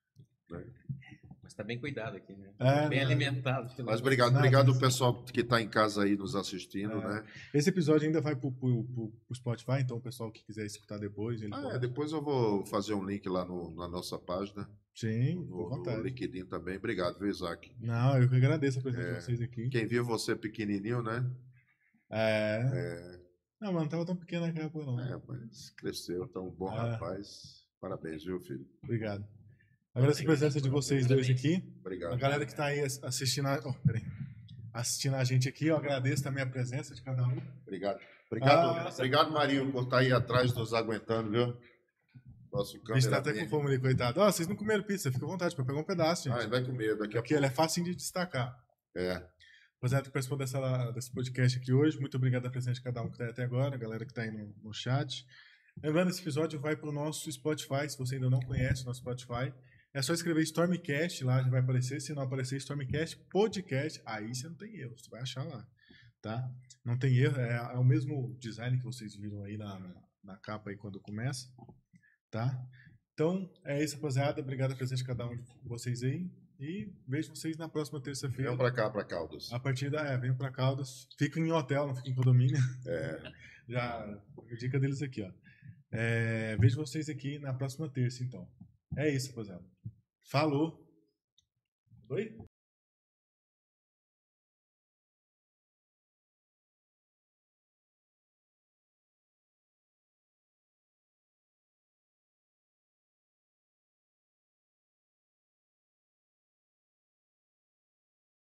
Mas tá bem cuidado aqui, né?
É,
bem
não,
alimentado. pelo
Mas
menos.
obrigado,
Não,
obrigado
mas-
ao pessoal que tá em casa aí nos assistindo,
É.
né?
Esse episódio ainda vai pro, pro, pro, pro Spotify, então o pessoal que quiser escutar depois, ele
Ah, é,
pode.
depois eu vou fazer um link lá no, na nossa página,
Sim,
no,
com
no
vontade.
LinkedIn também. Obrigado, viu, Isaac?
Não, eu que agradeço a presença
É.
de vocês aqui.
Quem viu você pequenininho, né?
É.
É,
Não, mas não tava tão pequena naquela época, não.
é, mas cresceu, tá um bom
Ah.
rapaz. Parabéns, viu, filho?
Obrigado. Agradeço a presença de vocês dois aqui.
Obrigado.
A galera que tá aí assistindo a, oh, peraí. assistindo a gente aqui, eu agradeço também a presença de cada um.
Obrigado. Obrigado,
Ah.
obrigado, Marinho, por estar aí atrás nos aguentando, viu? Nosso
A gente tá
câmera.
até com fome ali, coitado. Ó, vocês não comeram pizza, fica à vontade pra pegar um pedaço,
Ah,
gente.
vai comer daqui a
Porque ela é fácil de destacar.
pouco. É.
Rapaziada que participou dessa, desse podcast aqui hoje, muito obrigado a presença de cada um que tá aí até agora, a galera que tá aí no, no chat. Lembrando, esse episódio vai pro nosso Spotify, se você ainda não conhece o nosso Spotify, é só escrever Stormcast lá, já vai aparecer. Se não aparecer Stormcast Podcast, aí você não tem erro, você vai achar lá, tá? Não tem erro, é, é o mesmo design que vocês viram aí na, na, na capa aí quando começa, tá? Então, é isso, rapaziada. Obrigado a presença de cada um de vocês aí. E vejo vocês na próxima terça-feira.
Venham pra cá, pra Caldas.
A partir da. É, venham pra Caldas. Fiquem em hotel, não fiquem em condomínio.
É.
Já. A dica deles aqui, ó. É, vejo vocês aqui na próxima terça, então. É isso, rapaziada. Falou. Oi?